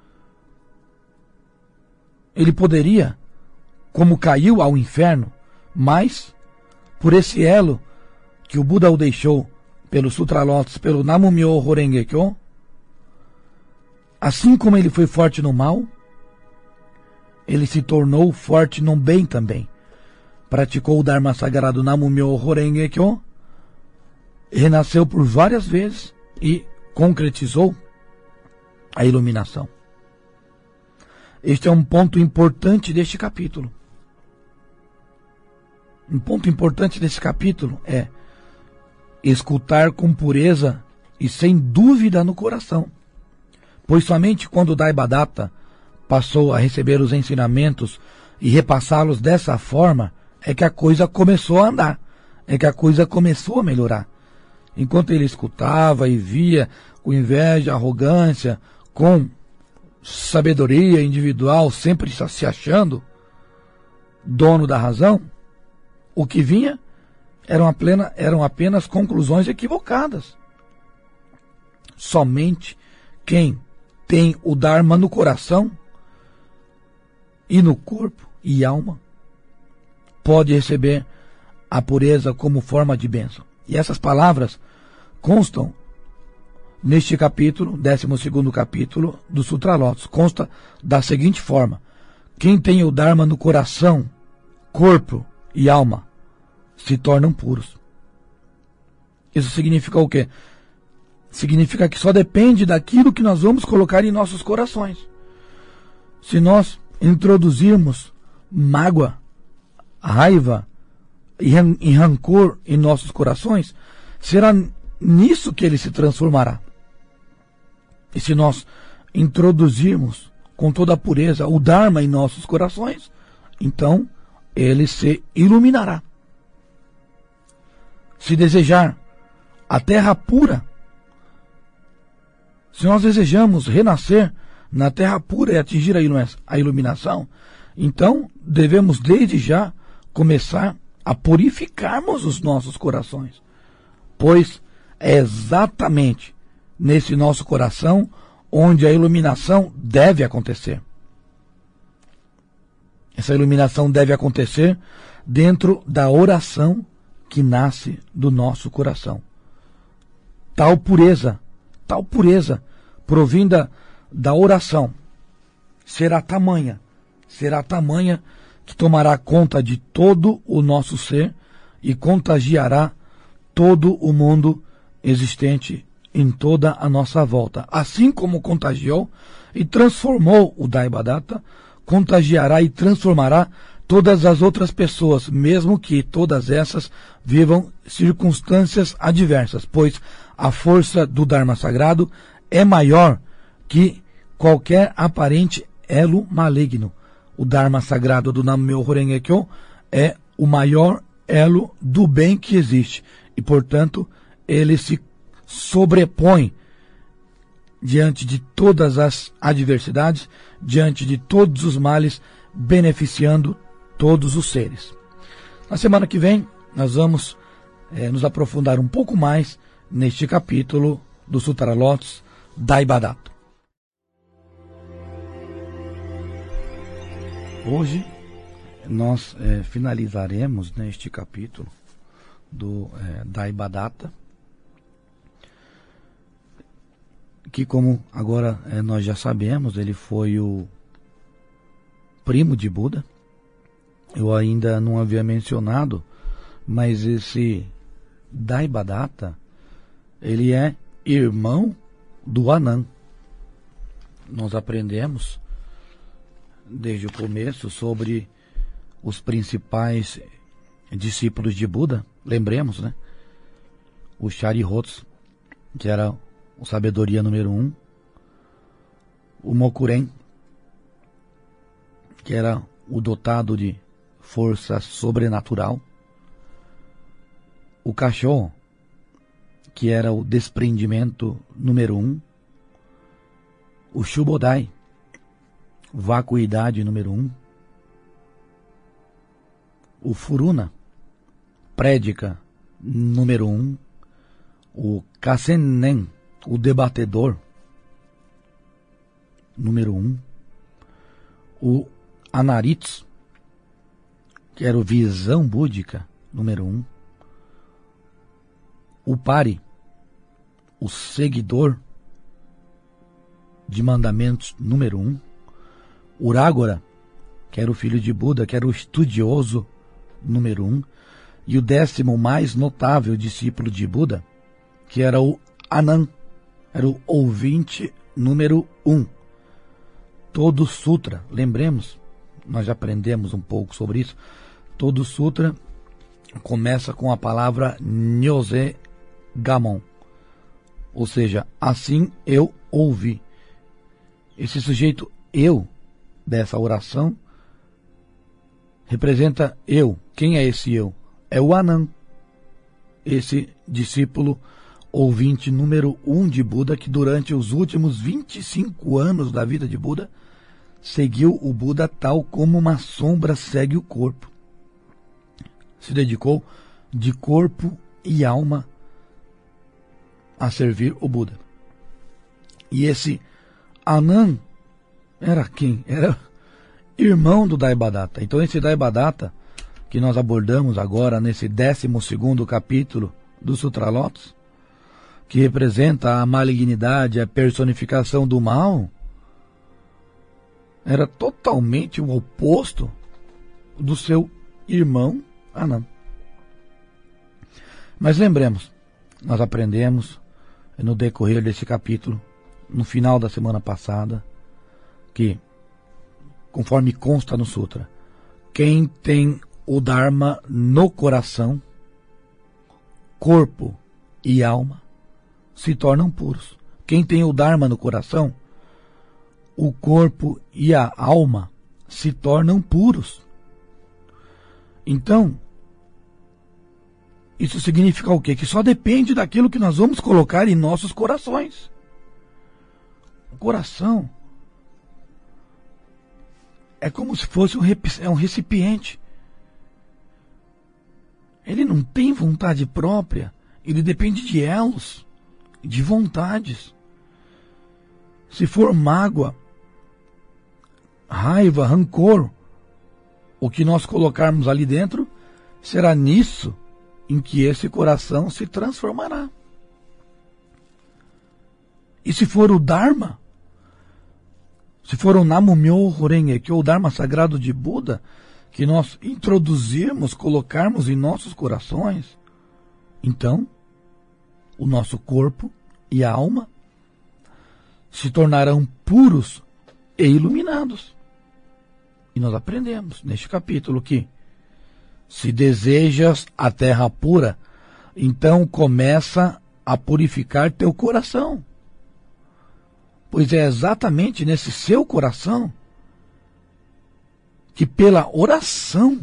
ele poderia, como caiu ao inferno, mas por esse elo que o Buda o deixou, pelo Sutra Lotus, pelo Namu-myoho Renge Kyo, assim como ele foi forte no mal, ele se tornou forte no bem também. Praticou o Dharma sagrado Namu-myo Horenge-kyo, renasceu por várias vezes e concretizou a iluminação. Este é um ponto importante deste capítulo. Um ponto importante desse capítulo é escutar com pureza e sem dúvida no coração, pois somente quando Daibadatta passou a receber os ensinamentos e repassá-los dessa forma é que a coisa começou a andar, é que a coisa começou a melhorar. Enquanto ele escutava e via com inveja, arrogância, com sabedoria individual, sempre se achando dono da razão, o que vinha eram apenas, eram apenas conclusões equivocadas. Somente quem tem o Dharma no coração e no corpo e alma pode receber a pureza como forma de bênção. E essas palavras constam neste capítulo, décimo segundo capítulo do Sutra Lotus. Consta da seguinte forma: quem tem o Dharma no coração, corpo e alma se tornam puros. Isso significa o quê? Significa que só depende daquilo que nós vamos colocar em nossos corações. Se nós introduzirmos mágoa, raiva e rancor em nossos corações, será nisso que ele se transformará. E se nós introduzirmos com toda a pureza o Dharma em nossos corações, então ele se iluminará. Se desejar a terra pura, se nós desejamos renascer na terra pura e atingir a iluminação, então devemos desde já começar a purificarmos os nossos corações, pois é exatamente nesse nosso coração onde a iluminação deve acontecer. Essa iluminação deve acontecer dentro da oração que nasce do nosso coração. Tal pureza, tal pureza provinda da oração será tamanha, será tamanha que tomará conta de todo o nosso ser e contagiará todo o mundo existente em toda a nossa volta. Assim como contagiou e transformou o Daibadatta, contagiará e transformará todas as outras pessoas, mesmo que todas essas vivam circunstâncias adversas, pois a força do Dharma sagrado é maior que qualquer aparente elo maligno. O Dharma sagrado do Namu-myo Horenge-kyo é o maior elo do bem que existe e, portanto, ele se sobrepõe diante de todas as adversidades, diante de todos os males, beneficiando todos os seres. Na semana que vem, nós vamos é, nos aprofundar um pouco mais neste capítulo do Sutra Lotus Daibadatta. Hoje nós é, finalizaremos neste capítulo do é, Daibadatta, que, como agora é, nós já sabemos, ele foi o primo de Buda. Eu ainda não havia mencionado, mas esse Daibadatta, ele é irmão do Anan. Nós aprendemos desde o começo sobre os principais discípulos de Buda. Lembremos, né? O Sharihots, que era o sabedoria número um. O Mokuren, que era o dotado de força sobrenatural. O Kasho, que era o desprendimento número um. O Shubodai, vacuidade número um. O Furuna, prédica número um. O Kasennen, o debatedor número um. O Anaritz, que era o visão búdica número um. O Pari, o seguidor de mandamentos número um. Urágora, que era o filho de Buda, que era o estudioso número um. E o décimo mais notável discípulo de Buda, que era o Anan, era o ouvinte número um. Todo sutra, lembremos, nós já aprendemos um pouco sobre isso, todo sutra começa com a palavra Nyose Gamon, ou seja, assim eu ouvi. Esse sujeito eu dessa oração representa eu. Quem é esse eu? É o Anan, esse discípulo ouvinte número um de Buda, que durante os últimos vinte e cinco anos da vida de Buda seguiu o Buda tal como uma sombra segue o corpo. Se dedicou de corpo e alma a servir o Buda. E esse Anan era quem? Era irmão do Daibadatta. Então esse Daibadatta, que nós abordamos agora nesse décimo segundo capítulo do Sutra Lotus, que representa a malignidade, a personificação do mal, era totalmente o oposto do seu irmão Anan. Mas lembremos, nós aprendemos no decorrer desse capítulo, no final da semana passada, que, conforme consta no Sutra, quem tem o Dharma no coração, corpo e alma, se tornam puros. Quem tem o Dharma no coração, o corpo e a alma se tornam puros. Então, isso significa o quê? Que só depende daquilo que nós vamos colocar em nossos corações. O coração é como se fosse um, é um recipiente. Ele não tem vontade própria, ele depende de elos, de vontades. Se for mágoa, raiva, rancor, o que nós colocarmos ali dentro, será nisso em que esse coração se transformará. E se for o Dharma, se for o Namu-myoho Renge-kyo, o Dharma sagrado de Buda, que nós introduzirmos, colocarmos em nossos corações, então o nosso corpo e a alma se tornarão puros e iluminados. E nós aprendemos neste capítulo que, se desejas a terra pura, então começa a purificar teu coração. Pois é exatamente nesse seu coração que, pela oração,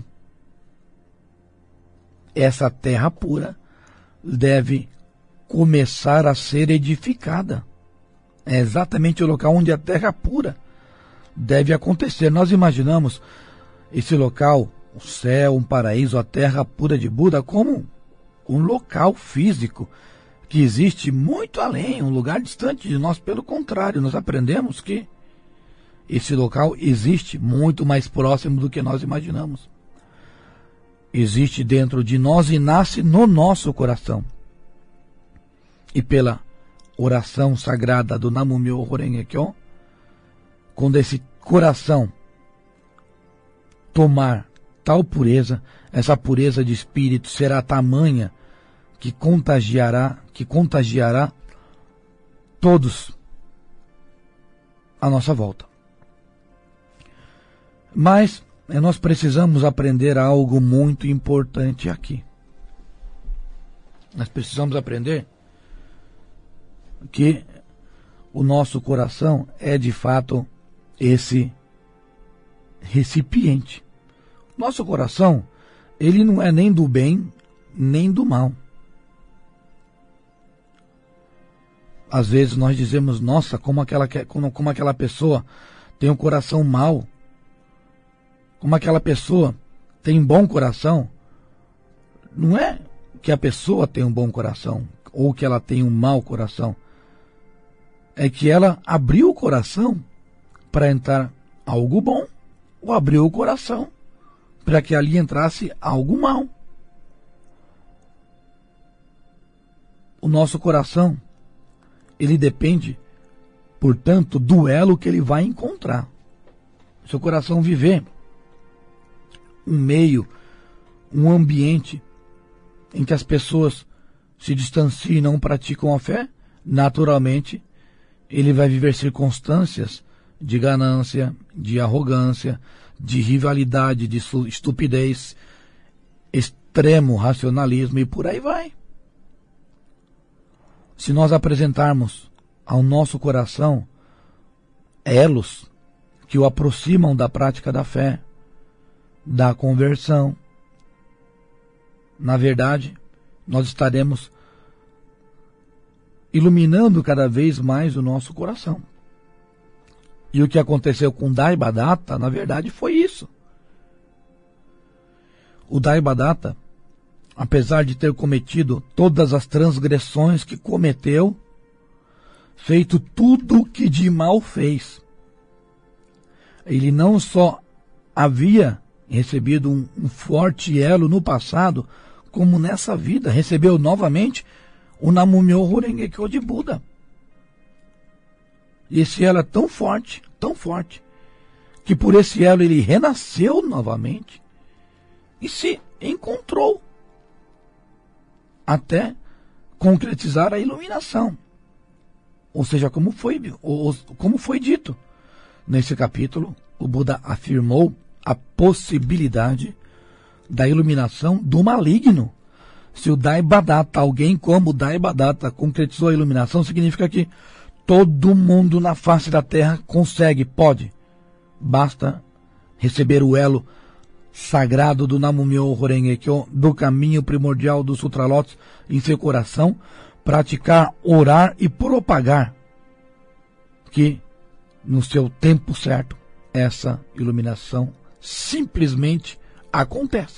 essa terra pura deve começar a ser edificada. É exatamente o local onde a terra pura deve acontecer. Nós imaginamos esse local, o céu, um paraíso, a terra pura de Buda, como um local físico que existe muito além, um lugar distante de nós. Pelo contrário, nós aprendemos que esse local existe muito mais próximo do que nós imaginamos. Existe dentro de nós e nasce no nosso coração. E pela oração sagrada do Namu-myoho Renge-kyo, quando esse coração tomar tal pureza, essa pureza de espírito será tamanha que contagiará, que contagiará todos à nossa volta. Mas nós precisamos aprender algo muito importante aqui. Nós precisamos aprender que o nosso coração é de fato esse recipiente. Nosso coração, ele não é nem do bem, nem do mal. Às vezes nós dizemos, nossa, como aquela, como, como aquela pessoa tem um coração mau. Como aquela pessoa tem um bom coração. Não é que a pessoa tem um bom coração, ou que ela tem um mau coração. É que ela abriu o coração para entrar algo bom, ou abriu o coração para que ali entrasse algo mal. O nosso coração, ele depende portanto, duelo que ele vai encontrar. Seu coração viver um meio, um ambiente em que as pessoas se distanciam e não praticam a fé, naturalmente ele vai viver circunstâncias de ganância, de arrogância, de rivalidade, de estupidez, extremo racionalismo e por aí vai. Se nós apresentarmos ao nosso coração elos que o aproximam da prática da fé, da conversão, na verdade, nós estaremos iluminando cada vez mais o nosso coração. E o que aconteceu com Daibadatta, na verdade, foi isso. O Daibadatta, apesar de ter cometido todas as transgressões que cometeu, feito tudo o que de mal fez, ele não só havia recebido um, um forte elo no passado, como nessa vida recebeu novamente o Namumyo Horengekyo de Buda. E esse elo é tão forte, tão forte, que por esse elo ele renasceu novamente e se encontrou até concretizar a iluminação. Ou seja, como foi, como foi dito nesse capítulo, o Buda afirmou a possibilidade da iluminação do maligno. Se o Daibadatta, alguém como o Daibadatta, concretizou a iluminação, significa que todo mundo na face da Terra consegue, pode. Basta receber o elo sagrado do Namumyo Horengekyo, do caminho primordial dos Sutralotos em seu coração, praticar, orar e propagar que no seu tempo certo essa iluminação simplesmente acontece.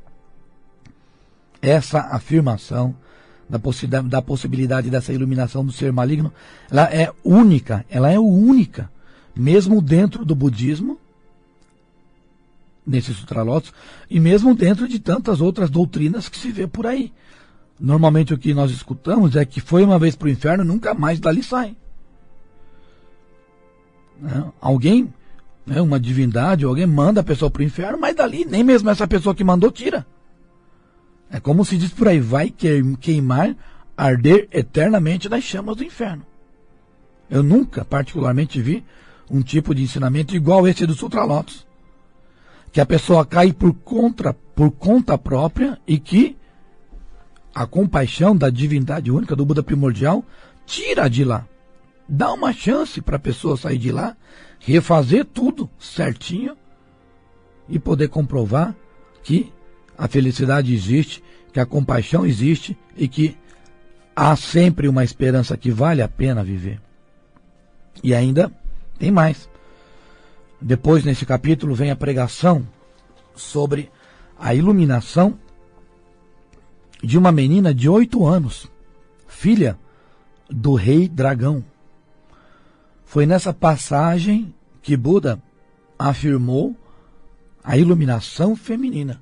Essa afirmação da possibilidade, da possibilidade dessa iluminação do ser maligno, ela é única, ela é única, mesmo dentro do budismo, nesses Sutralotos, e mesmo dentro de tantas outras doutrinas que se vê por aí. Normalmente o que nós escutamos é que foi uma vez para o inferno, nunca mais dali sai. Né? Alguém, né, uma divindade, alguém manda a pessoa para o inferno, mas dali nem mesmo essa pessoa que mandou tira. É como se diz por aí, vai queimar, arder eternamente nas chamas do inferno. Eu nunca particularmente vi um tipo de ensinamento igual esse do Sutralotos, que a pessoa cai por conta, por conta própria e que a compaixão da divindade única, do Buda primordial, tira de lá. Dá uma chance para a pessoa sair de lá, refazer tudo certinho e poder comprovar que a felicidade existe, que a compaixão existe e que há sempre uma esperança que vale a pena viver. E ainda tem mais. Depois, nesse capítulo, vem a pregação sobre a iluminação de uma menina de oito anos, filha do rei dragão. Foi nessa passagem que Buda afirmou a iluminação feminina.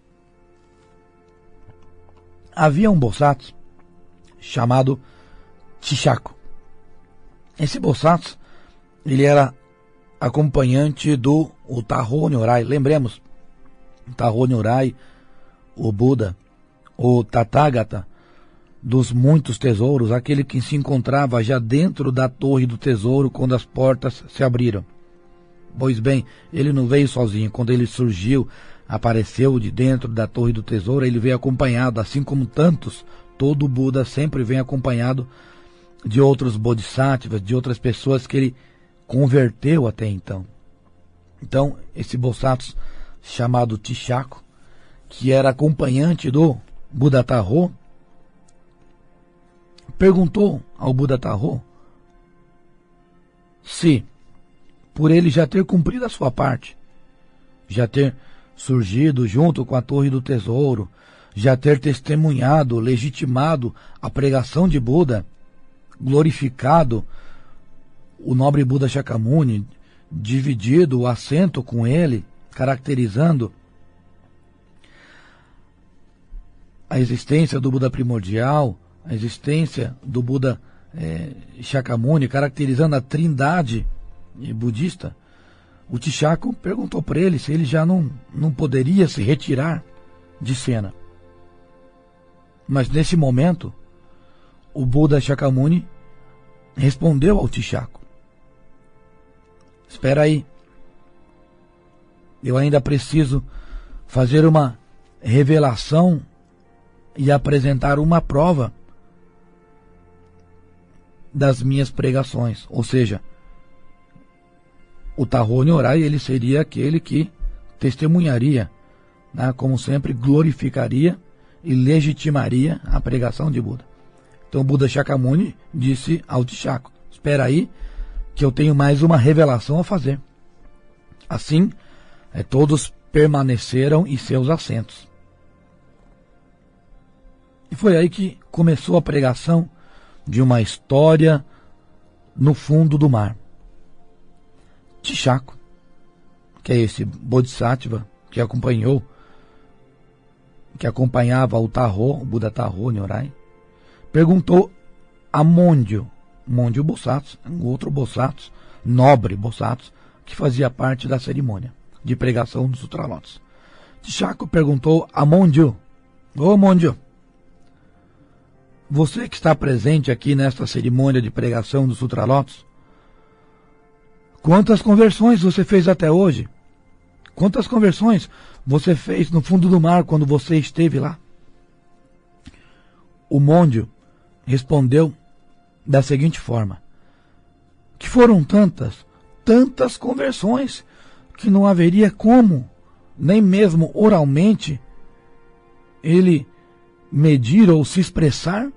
Havia um Bodhisattva chamado Tishaku. Esse Bodhisattva, ele era acompanhante do Uttaho Nyorai. Lembremos, Uttaho Nyorai, o Buda, o Tathagata, dos muitos tesouros, aquele que se encontrava já dentro da torre do tesouro quando as portas se abriram. Pois bem, ele não veio sozinho. Quando ele surgiu, apareceu de dentro da torre do tesouro, ele veio acompanhado, assim como tantos, todo Buda sempre vem acompanhado de outros bodhisattvas, de outras pessoas que ele converteu até então. Então, esse Bodhisattva chamado Tishaku, que era acompanhante do Buda Taho, perguntou ao Buda Taho se, por ele já ter cumprido a sua parte, já ter surgido junto com a Torre do Tesouro, já ter testemunhado, legitimado a pregação de Buda, glorificado o nobre Buda Shakyamuni, dividido o assento com ele, caracterizando a existência do Buda primordial, a existência do Buda é, Shakyamuni, caracterizando a trindade budista, o Tishaku perguntou para ele se ele já não, não poderia se retirar de cena. Mas nesse momento, o Buda Shakyamuni respondeu ao Tishaku: espera aí, eu ainda preciso fazer uma revelação e apresentar uma prova das minhas pregações. Ou seja, o Taho Nyorai, ele seria aquele que testemunharia, né, como sempre, glorificaria e legitimaria a pregação de Buda. Então o Buda Shakyamuni disse ao Tishaku: espera aí, que eu tenho mais uma revelação a fazer. Assim, é, todos permaneceram em seus assentos. E foi aí que começou a pregação de uma história no fundo do mar. Tishaku, que é esse Bodhisattva que acompanhou, que acompanhava o Taho, o Buda Taho Nyorai, perguntou a Mondyo, Mondyo Bosatsu, um outro Bosatsu, nobre Bosatsu, que fazia parte da cerimônia de pregação dos Sutralotos. Tishaku perguntou a Mondyo: ô Mondyo, você que está presente aqui nesta cerimônia de pregação dos Sutralotos, quantas conversões você fez até hoje? Quantas conversões você fez no fundo do mar quando você esteve lá? O Mondyo respondeu da seguinte forma: que foram tantas, tantas conversões, que não haveria como, nem mesmo oralmente, ele medir ou se expressar,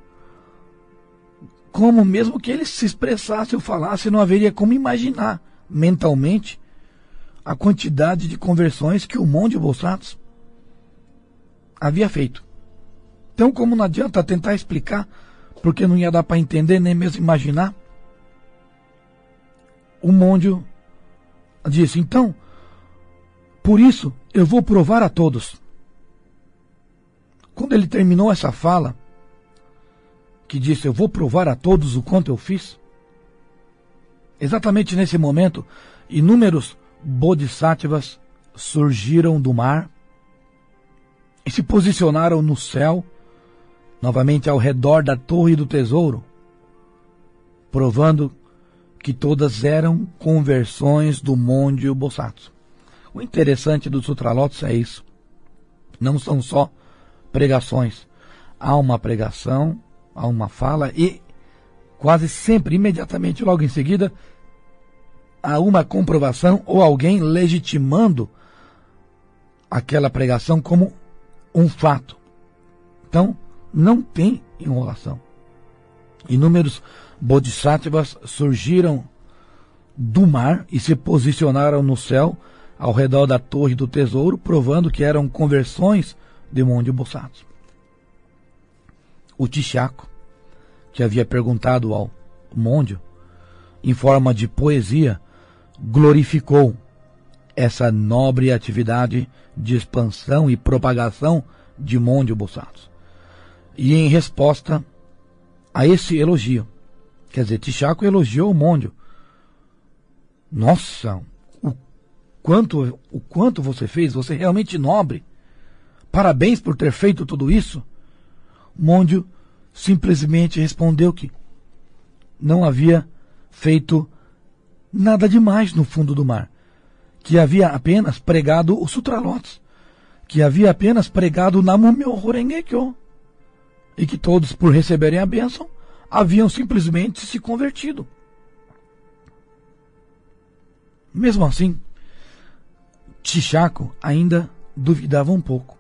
como mesmo que ele se expressasse ou falasse, não haveria como imaginar mentalmente a quantidade de conversões que o Mondyo Bosatsu havia feito. Então, como não adianta tentar explicar, porque não ia dar para entender, nem mesmo imaginar, o Mondyo disse: então, por isso eu vou provar a todos. Quando ele terminou essa fala, que disse: eu vou provar a todos o quanto eu fiz, exatamente nesse momento, inúmeros bodhisattvas surgiram do mar e se posicionaram no céu, novamente ao redor da Torre do Tesouro, provando que todas eram conversões do Mondyo Bosatsu. O interessante dos Sutralotos é isso. Não são só pregações. Há uma pregação, há uma fala e quase sempre, imediatamente, logo em seguida, há uma comprovação ou alguém legitimando aquela pregação como um fato. Então, não tem enrolação. Inúmeros bodhisattvas surgiram do mar e se posicionaram no céu ao redor da Torre do Tesouro, provando que eram conversões de Mondyo Bosatsu. O Tishaku, que havia perguntado ao Mondyo, em forma de poesia, glorificou essa nobre atividade de expansão e propagação de Mondyo Bosatsu. E em resposta a esse elogio, quer dizer, Tishaku elogiou o Mondyo. Nossa, o quanto, o quanto você fez, você é realmente nobre. Parabéns por ter feito tudo isso. Mondyo simplesmente respondeu que não havia feito nada demais no fundo do mar, que havia apenas pregado os Sutralotos, que havia apenas pregado o Namu-myo Renge-kyo, e que todos, por receberem a bênção, haviam simplesmente se convertido. Mesmo assim, Tishaku ainda duvidava um pouco.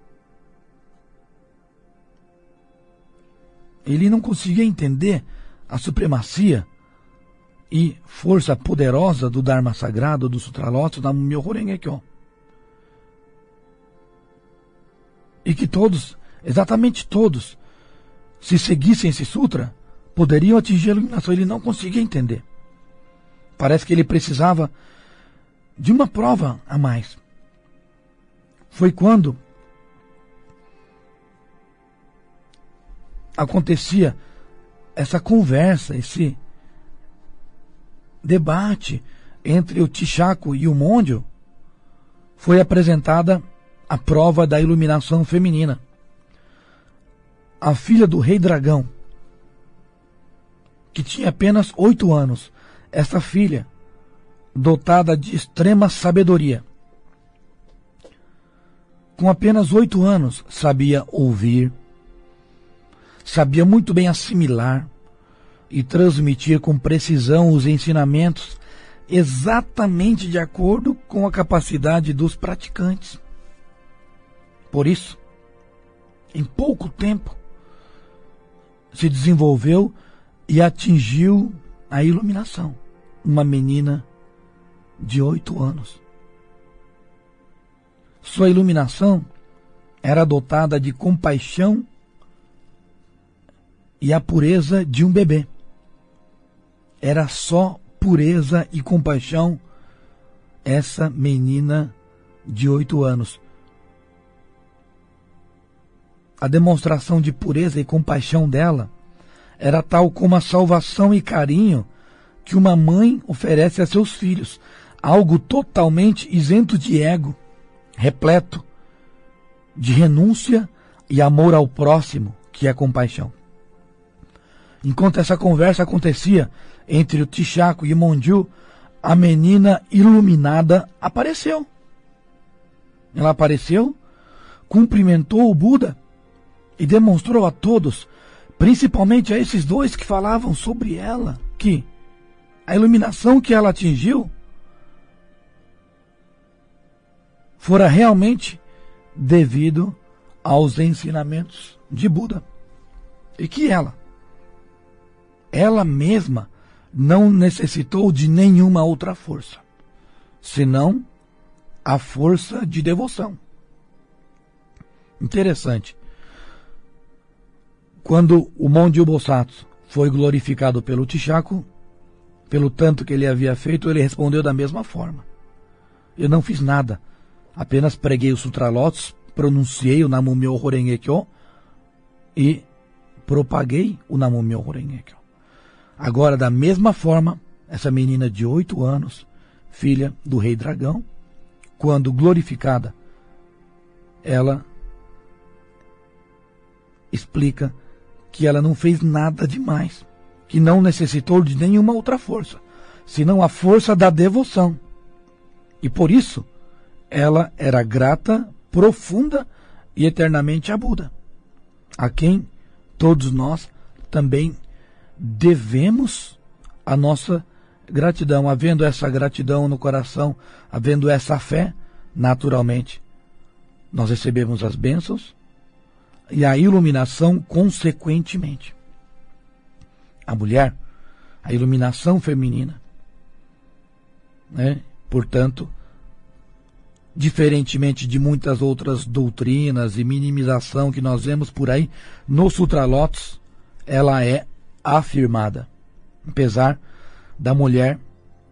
Ele não conseguia entender a supremacia e força poderosa do Dharma sagrado do Sutralotos da Namu-myo Renge-kyo. E que todos, exatamente todos, se seguissem esse sutra, poderiam atingir a iluminação. Ele não conseguia entender. Parece que ele precisava de uma prova a mais. Foi quando acontecia essa conversa, esse debate entre o Tixaco e o Mondio, foi apresentada a prova da iluminação feminina. A filha do rei dragão, que tinha apenas oito anos, essa filha, dotada de extrema sabedoria, com apenas oito anos, sabia ouvir, sabia muito bem assimilar e transmitir com precisão os ensinamentos exatamente de acordo com a capacidade dos praticantes. Por isso, em pouco tempo, se desenvolveu e atingiu a iluminação. Uma menina de oito anos. Sua iluminação era dotada de compaixão e a pureza de um bebê. Era só pureza e compaixão essa menina de oito anos. A demonstração de pureza e compaixão dela era tal como a salvação e carinho que uma mãe oferece a seus filhos, algo totalmente isento de ego, repleto de renúncia e amor ao próximo, que é compaixão. Enquanto essa conversa acontecia entre o Tixaco e o Mondio, a menina iluminada apareceu. Ela apareceu, cumprimentou o Buda e demonstrou a todos, principalmente a esses dois que falavam sobre ela, que a iluminação que ela atingiu fora realmente devido aos ensinamentos de Buda. E que ela, ela mesma, não necessitou de nenhuma outra força, senão a força de devoção. Interessante. Quando o Mondio Bosatsu foi glorificado pelo Tixaco, pelo tanto que ele havia feito, ele respondeu da mesma forma. Eu não fiz nada, apenas preguei os Sutralotos, pronunciei o Namu-myo Renge Kyo e propaguei o Namu-myo Renge Kyo. Agora, da mesma forma, essa menina de oito anos, filha do rei dragão, quando glorificada, ela explica que ela não fez nada demais, que não necessitou de nenhuma outra força, senão a força da devoção. E por isso, ela era grata, profunda e eternamente a Buda, a quem todos nós também devemos a nossa gratidão. Havendo essa gratidão no coração, havendo essa fé, naturalmente, nós recebemos as bênçãos e a iluminação consequentemente. A mulher, a iluminação feminina, né? Portanto, diferentemente de muitas outras doutrinas e minimização que nós vemos por aí, no Sutralotos, ela é afirmada, apesar da mulher,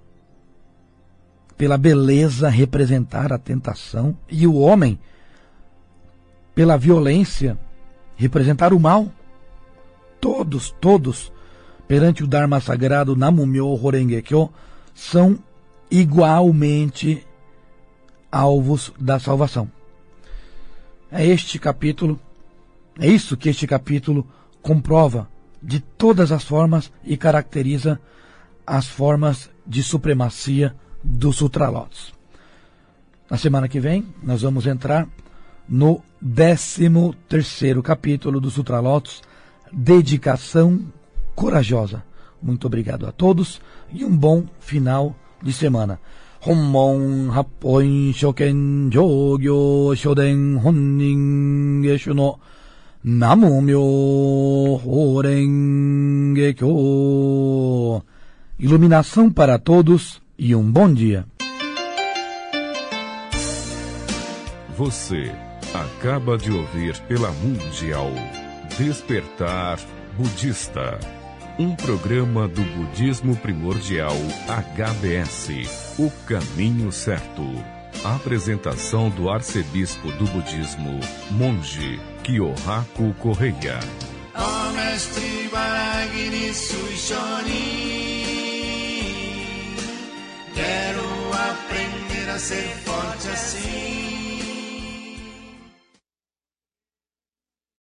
pela beleza, representar a tentação, e o homem, pela violência, representar o mal. Todos, todos, perante o Dharma sagrado Namu-myo Renge Kyo, são igualmente alvos da salvação. É este capítulo, é isso que este capítulo comprova de todas as formas e caracteriza as formas de supremacia do Sutralotos. Na semana que vem, nós vamos entrar no décimo terceiro capítulo do Sutralotos, Dedicação Corajosa. Muito obrigado a todos e um bom final de semana. Hommon Happoin Shoken Jogyo Shoden Honnin Geshu no Namu-myo Renge Kyo. Iluminação para todos e um bom dia. Você acaba de ouvir pela Mundial Despertar Budista, um programa do Budismo Primordial H B S, o caminho certo. Apresentação do arcebispo do budismo, Monge Kyohaku Correia. Ó Mestre Sui Baragini, Sui Shonin. Quero aprender a ser forte assim.